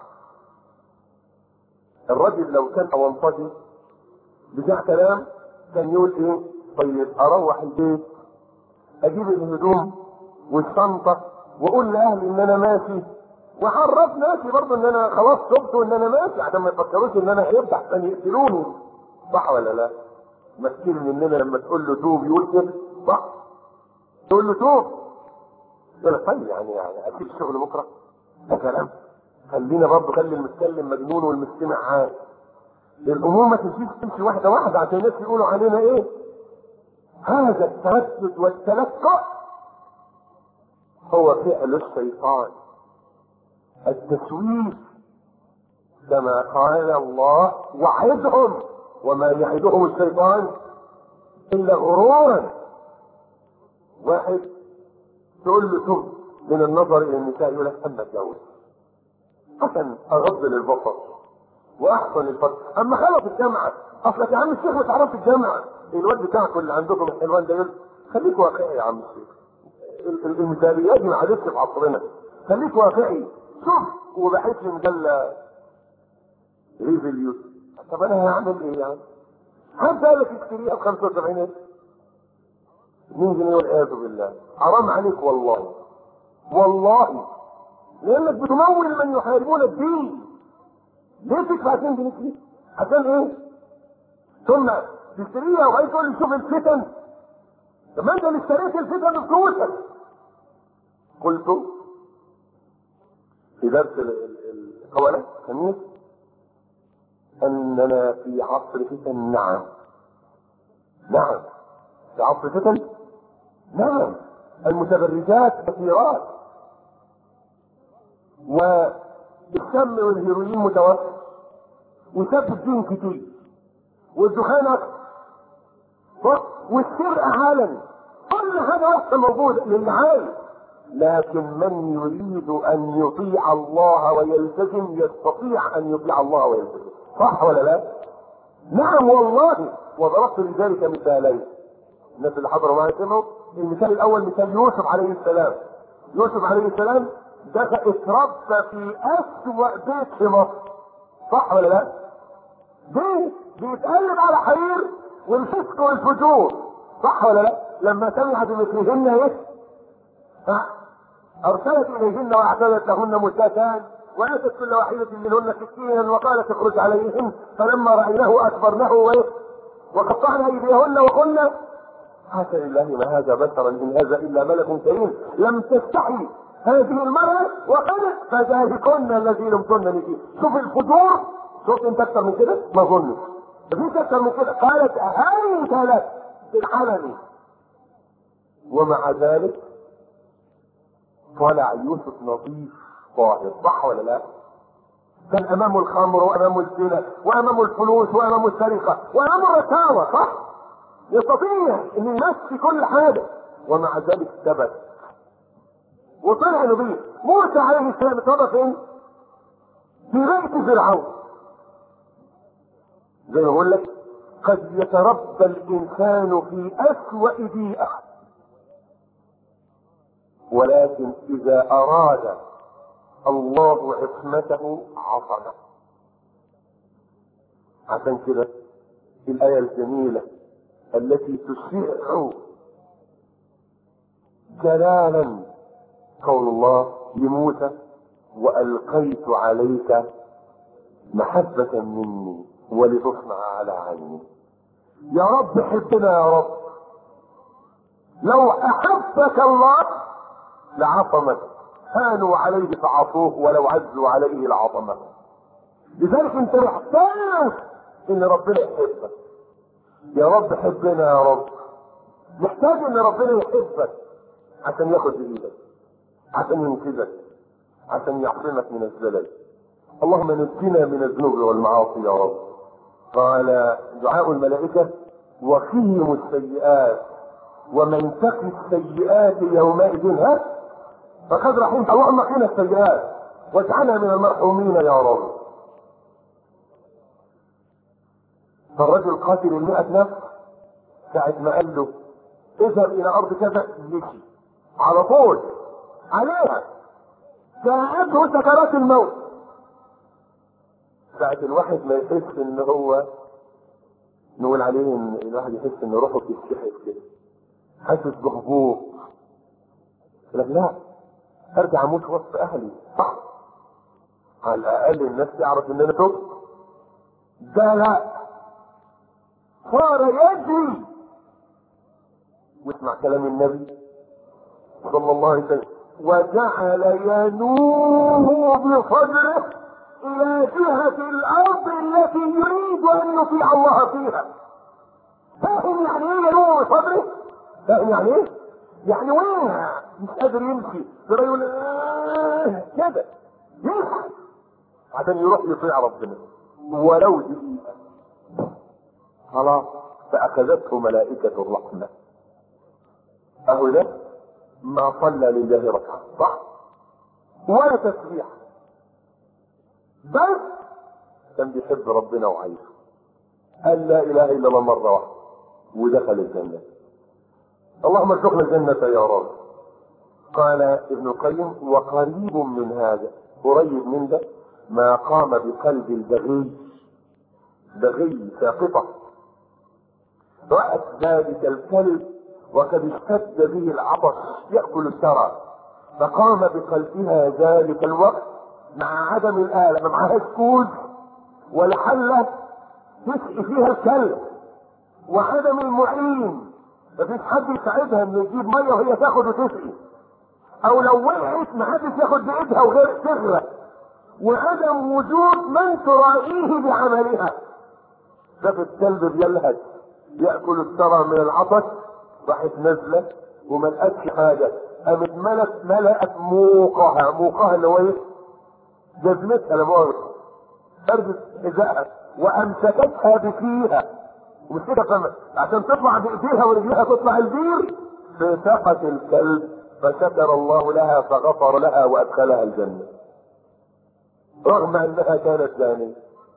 الرجل لو كان أونطجي بتاع كلام كان يقول ايه؟ طيب اروح البيت اجيب الهدوم والشنطه واقول لاهلي ان انا ماشي، وعرف ناسي برضه ان انا خلاص تبت وان انا ماشي عشان ما يفكروش ان انا هيفتح عشان يقتلوني. صح ولا لا؟ مسكين مننا لما تقول له توب يقول كده، صح؟ تقول له توب يقول لك طيب يعني اكيد الشغل بكره، ده كلام. خلينا برضه خلي المتكلم مجنون والمستمع عاقل. الامور ما تمشي واحده واحده عشان الناس يقولوا علينا ايه؟ هذا التردد والتلقى هو فعل الشيطان، التسويف، كما قال الله وعدهم وما يعدهم الشيطان الا غرورا. واحد تقول له تب من النظر الى النساء يقول لك اما اتجوز عشان اغض للبصر واحسن الفرق. اما خلص الجامعه اصلك يا عم الشيخ ما تعرفش الجامعه، الواد بتاعكم اللي عندكم الحلوان ده يقول خليك واقعي يا عم الشيخ، المثاليات ما عادتش في عصرنا، خليك واقعي. شوف وبحث لي مجله ريفيليو، طب انا هعمل ايه يعني؟ هبدا لك اشتريها ب 75 2 جنيه والعياذ بالله. حرام عليك والله والله، لانك بتمول من يحاربون الدين. ليه تدفع 2 جنيه فيه؟ عشان ايه؟ ثم تشتريها وبعدين تقول لي شوف الفتن. طب ما انت اللي اشتريت الفتن بفلوسك. قلت في درس القولة الخميس اننا في عصر فتن. نعم في عصر فتن. نعم المتبرجات كثيرات، والسم والهيروين متوفر، وسب الدين كتير، والدخان اكثر، والسرقة عالمي، كل حاجة واحدة موجودة للعالم. لكن من يريد ان يطيع الله ويلتزم يستطيع ان يطيع الله ويلتزم. صح ولا لا؟ نعم والله. وضربت لذلك مثالين، الناس اللي حضروا معي سمعوا. المثال الاول مثال يوسف عليه السلام. يوسف عليه السلام ده اتربى في اسوأ بيت في مصر. صح ولا لا؟ ده بيتقلب على حرير والفسق والفجور. صح ولا لا؟ لما سمعت بمثلهن ايه؟ ارسلت اليهن واعتدت لهن متكئان واتت كل واحده منهن سكينا وقالت اخرج عليهن، فلما رايناه اكبرناه وقطعنا ايديهن وقلنا حاشا لله ما هذا بشرا ان هذا الا ملك كريم. لم تستحي هذه المرأة وقالت فذلكن الذي لمتنني فيه. شوف الفجور، شوف انت اكثر من كده ما ظنش، مفيش اكثر من كده. قالت هيت لك بالعلن. ومع ذلك طلع يوسف نظيف طاهر. صح ولا لا؟ كان امامه الخمر وامامه الزنا وامامه الفلوس وامامه السرقه وامامه الرشاوى. صح؟ يستطيع ان يمشي كل حاجه، ومع ذلك ثبت وطلع نبي. موسى عليه السلام اتربى فين؟ في بيت فرعون. زي ما بقول لك قد يتربى الانسان في اسوأ بيئة، ولكن اذا اراد الله عصمته عصمه. عشان كده الايه الجميله التي تشيع جلالا قول الله لموسى والقيت عليك محبة مني ولتصنع على عيني. يا رب حبنا يا رب. لو احبك الله لعصمك، هانوا عليه فعصوه ولو عزوا عليه لعصمه. لذلك انت محتاج ان ربنا يحبك. يا رب حبنا يا رب. محتاج ان ربنا يحبك عشان ياخد بايدك، عشان ينقذك، عشان يعصمك من الزلل. اللهم نجنا من الذنوب والمعاصي يا رب. قال دعاء الملائكة وقهم السيئات ومن تق السيئات يومئذ فقد رحمت. اللهم قنا السيئات واجعلنا من المرحومين يا رب. فالرجل قاتل 100 نفس ساعة ما قال له اذهب الى ارض كذا، مشي على طول عليها، جاءته سكرات الموت. ساعة الواحد ما يحس ان هو، نقول عليه ان الواحد يحس ان روحه بتتسحب كده، حاسس بهبوط، لكن لا، ارجع اموت وسط اهلي، صح، على الاقل الناس تعرف ان انا تبت. ده لا، صار يجري. واسمع كلام النبي صلى الله عليه وسلم: وجعل ينوه بصدره الى جهة الارض التي يريد ان يطيع الله فيها. فاهم يعني ايه ينوه بصدره؟ فاهم يعني ايه؟ يعني وين مش قادر يمشي، ترى يقول كده يمشي عشان يروح يطيع ربنا ولو دقيقة. خلاص، فاخذته ملائكة الرحمة. اهو ده ما صلى لله ركعة، صح؟ ولا تسبيح، بس كان بيحب ربنا وعايشه. قال لا اله الا الله مرة واحدة ودخل الجنة. اللهم ارزقنا الجنة يا رب. قال ابن القيم: وقريب من هذا، قريب من ده ما قام بقلب البغي، بغي ساقطة، رأت ذلك الكلب وقد اشتد به العطش يأكل الثرى، فقام بقلبها ذلك الوقت مع عدم الآلة، ما معهاش كوز ولا حلة تسقي فيها الكلب، وعدم المعين، مفيش حد يساعدها انه يجيب ميه وهي تاخد وتسقي، او لو وقعت محدش ياخد بايدها وغير تغرق، وعدم وجود من تراعيه بعملها. شاف الكلب بيلهج ياكل الثرى من العطش، راحت نازله وما لقتش حاجه، قامت ملأت موقها اللي هو ايه؟ جزمتها لمؤاخذة، فرجت حذائها وامسكتها بفيها، ومش كده كمان عشان تطلع بايديها ورجليها تطلع البير، فسقط الكلب فشكر الله لها فغفر لها وادخلها الجنة رغم انها كانت زانية.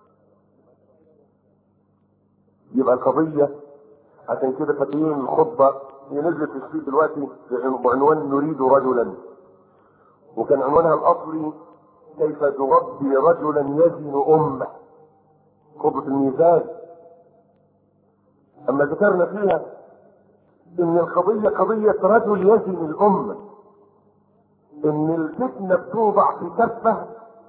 يبقى القضية عشان كده فاكرين الخطبة هي نزلت في الشيء دلوقتي بعنوان نريد رجلا، وكان عنوانها الاصلي كيف تربي رجلا يزن امه، خطبة الميزان. اما ذكرنا فيها ان القضية قضية رجل يزن الامة، ان الفتنة بتوضع في كفة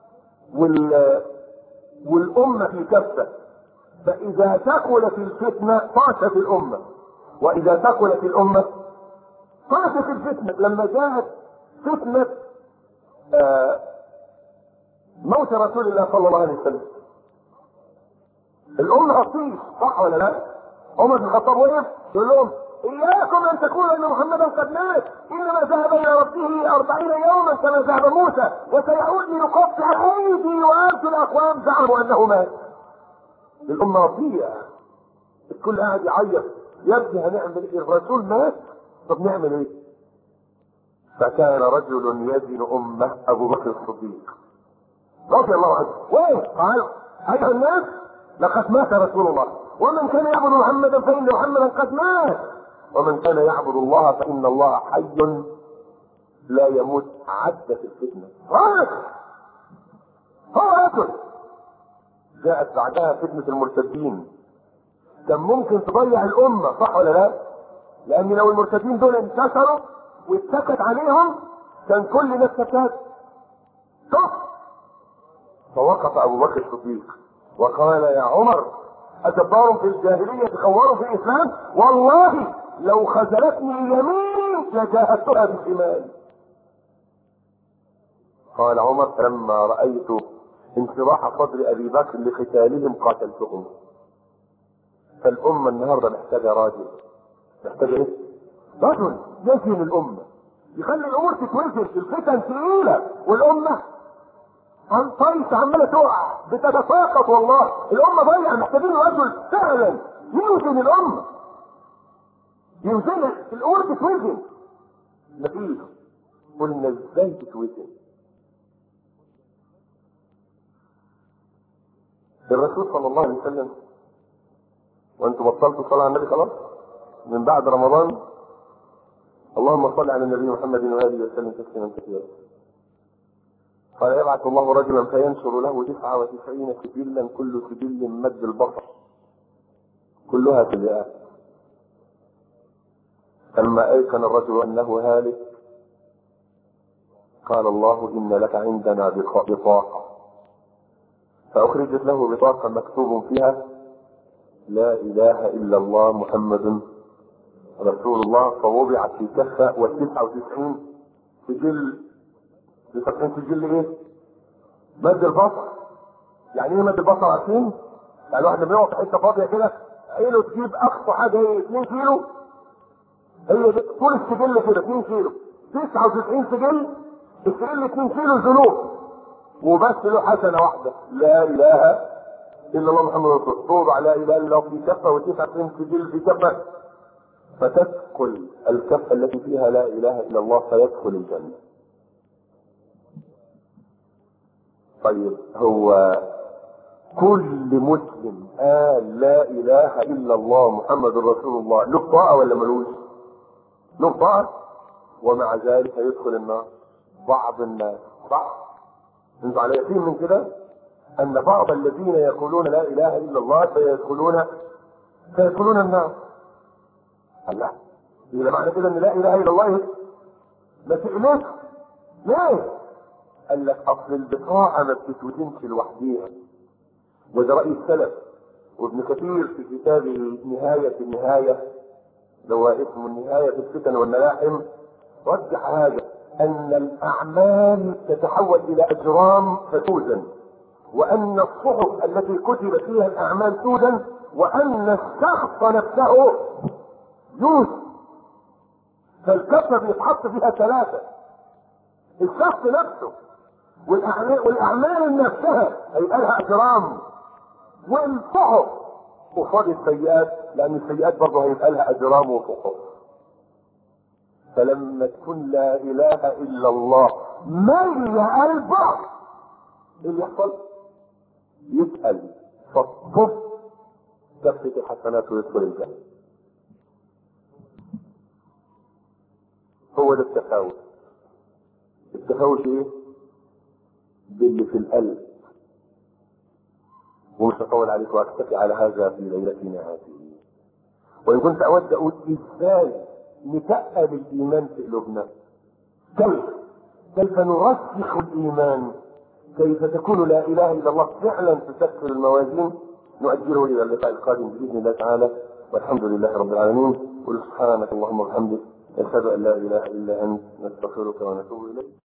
والامة في كفة، فاذا ثقلت الفتنة طاشت الامة، واذا ثقلت الامة طاشت الفتنة. لما جاءت فتنة موت رسول الله صلى الله عليه وسلم، الامة هتطيش، صح ولا لا؟ عمر بن الخطاب وقف يقول لهم: اياكم ان تقولوا ان محمدا قد مات، انما ذهب الى ربه 40 يوما كما ذهب موسى، وسيعود ليقطع ايدي وارجل اقوام زعموا انه مات. الامه رضيئه، الكل قاعد يعيط، يا ابني هنعمل ايه؟ الرسول مات، طب نعمل ايه؟ فكان رجل يزن امه ابو بكر الصديق رضي الله عنه، وين قال: ايها الناس لقد مات رسول الله، ومن كان يعبد محمدا فان محمدا قد مات، ومن كان يعبد الله فان الله حي لا يموت. عدت الفتنه، هو رجل. جاءت بعدها فتنه المرتدين، كان ممكن تضيع الامه، صح ولا لا؟ لان لو المرتدين دول انتشروا واتسكت عليهم كان كل الناس سكت. فوقف ابو بكر الصديق وقال: يا عمر، أجبار في الجاهلية خوار في الإسلام؟ والله لو خذلتني يميني لجاهدتها بشمالي. قال عمر: فلما رأيت انشراح صدر أبي بكر لقتالهم قاتلتهم. فالأمة النهاردة محتاجة راجل، محتاجة إيه؟ رجل يزن الأمة، يخلي الأمور تتوزن، الفتن ثقيلة والأمة طيش عمالة تقع بتتساقط. والله الأمة ضيعة، محتاجين رجل فعلا يوزن الأمة، يوزن الأمور تتوزن. مفيش. قلنا ازاي تتوزن؟ الرسول صلى الله عليه وسلم، وانتم بطلتوا الصلاة على النبي خلاص من بعد رمضان، اللهم صل على النبي محمد وآله وسلم تسليما كثيرا. قال يبعث الله رجلا فينشر له 99 سجلا كل سجل مد البصر كلها سيئات. فلما أيقن الرجل أنه هالك قال الله إن لك عندنا بطاقة، فأخرجت له بطاقة مكتوب فيها لا إله إلا الله محمد رسول الله، فوضعت في كفة و99 سجل. 99 سجل ايه؟ مد البصر. يعني ايه مد البصر؟ عارفين؟ يعني الواحد لما يقعد في حته فاضيه كده عينه تجيب اقصى حاجه هي 2 كيلو، هي طول السجل كده 2 كيلو. 99 سجل، السجل 2 كيلو ذنوب وبس له حسنه واحده لا اله الا الله محمد رسول الله. توضع لا اله الا الله في كفه و99 سجل في كفه، فتدخل الكفه التي فيها لا اله الا الله فيدخل الجنه. طيب هو كل مسلم قال لا اله الا الله محمد رسول الله له طاعه ولا ملوش؟ له طاعه، ومع ذلك يدخل النار. بعض الناس صح، انتوا على يقين من كده ان بعض الذين يقولون لا اله الا الله سيدخلون النار. الله، اذا معنى كده ان لا اله الا الله ما تقلقش. ليه؟ قال لك اصل البطاعه ما بتتوزنش لوحديها، وده راي السلف. وابن كثير في كتابه نهايه النهايه، اللي هو اسمه النهايه في الفتن والملاحم، رجح هذا ان الاعمال تتحول الى اجرام فتوزن، وان الصحف التي كتب فيها الاعمال توزن، وان الشخص نفسه يوزن. فالكفه بيتحط فيها 3، الشخص نفسه والاعمال نفسها هيبقى لها اجرام، والصحف قصاد السيئات، لان السيئات برضه هيبقى لها اجرام وصحف. فلما تكون لا اله الا الله مالية قلبه، ايه اللي يحصل؟ يسأل فالصف كفة الحسنات ويدخل الجنة. هو ده التفاوت. التفاوت ايه؟ باللي في القلب. ومش هطول عليك واكتفي على هذا في ليلتنا هذه. وان كنت اود اقول ازاي نتقل الايمان في قلوبنا، كيف نرسخ الايمان، كيف تكون لا اله الا الله فعلا تسكر الموازين، نؤجله الى اللقاء القادم باذن الله تعالى. والحمد لله رب العالمين. قل سبحانك اللهم وبحمدك، نشهد ان لا اله الا انت، نستغفرك ونتوب اليك.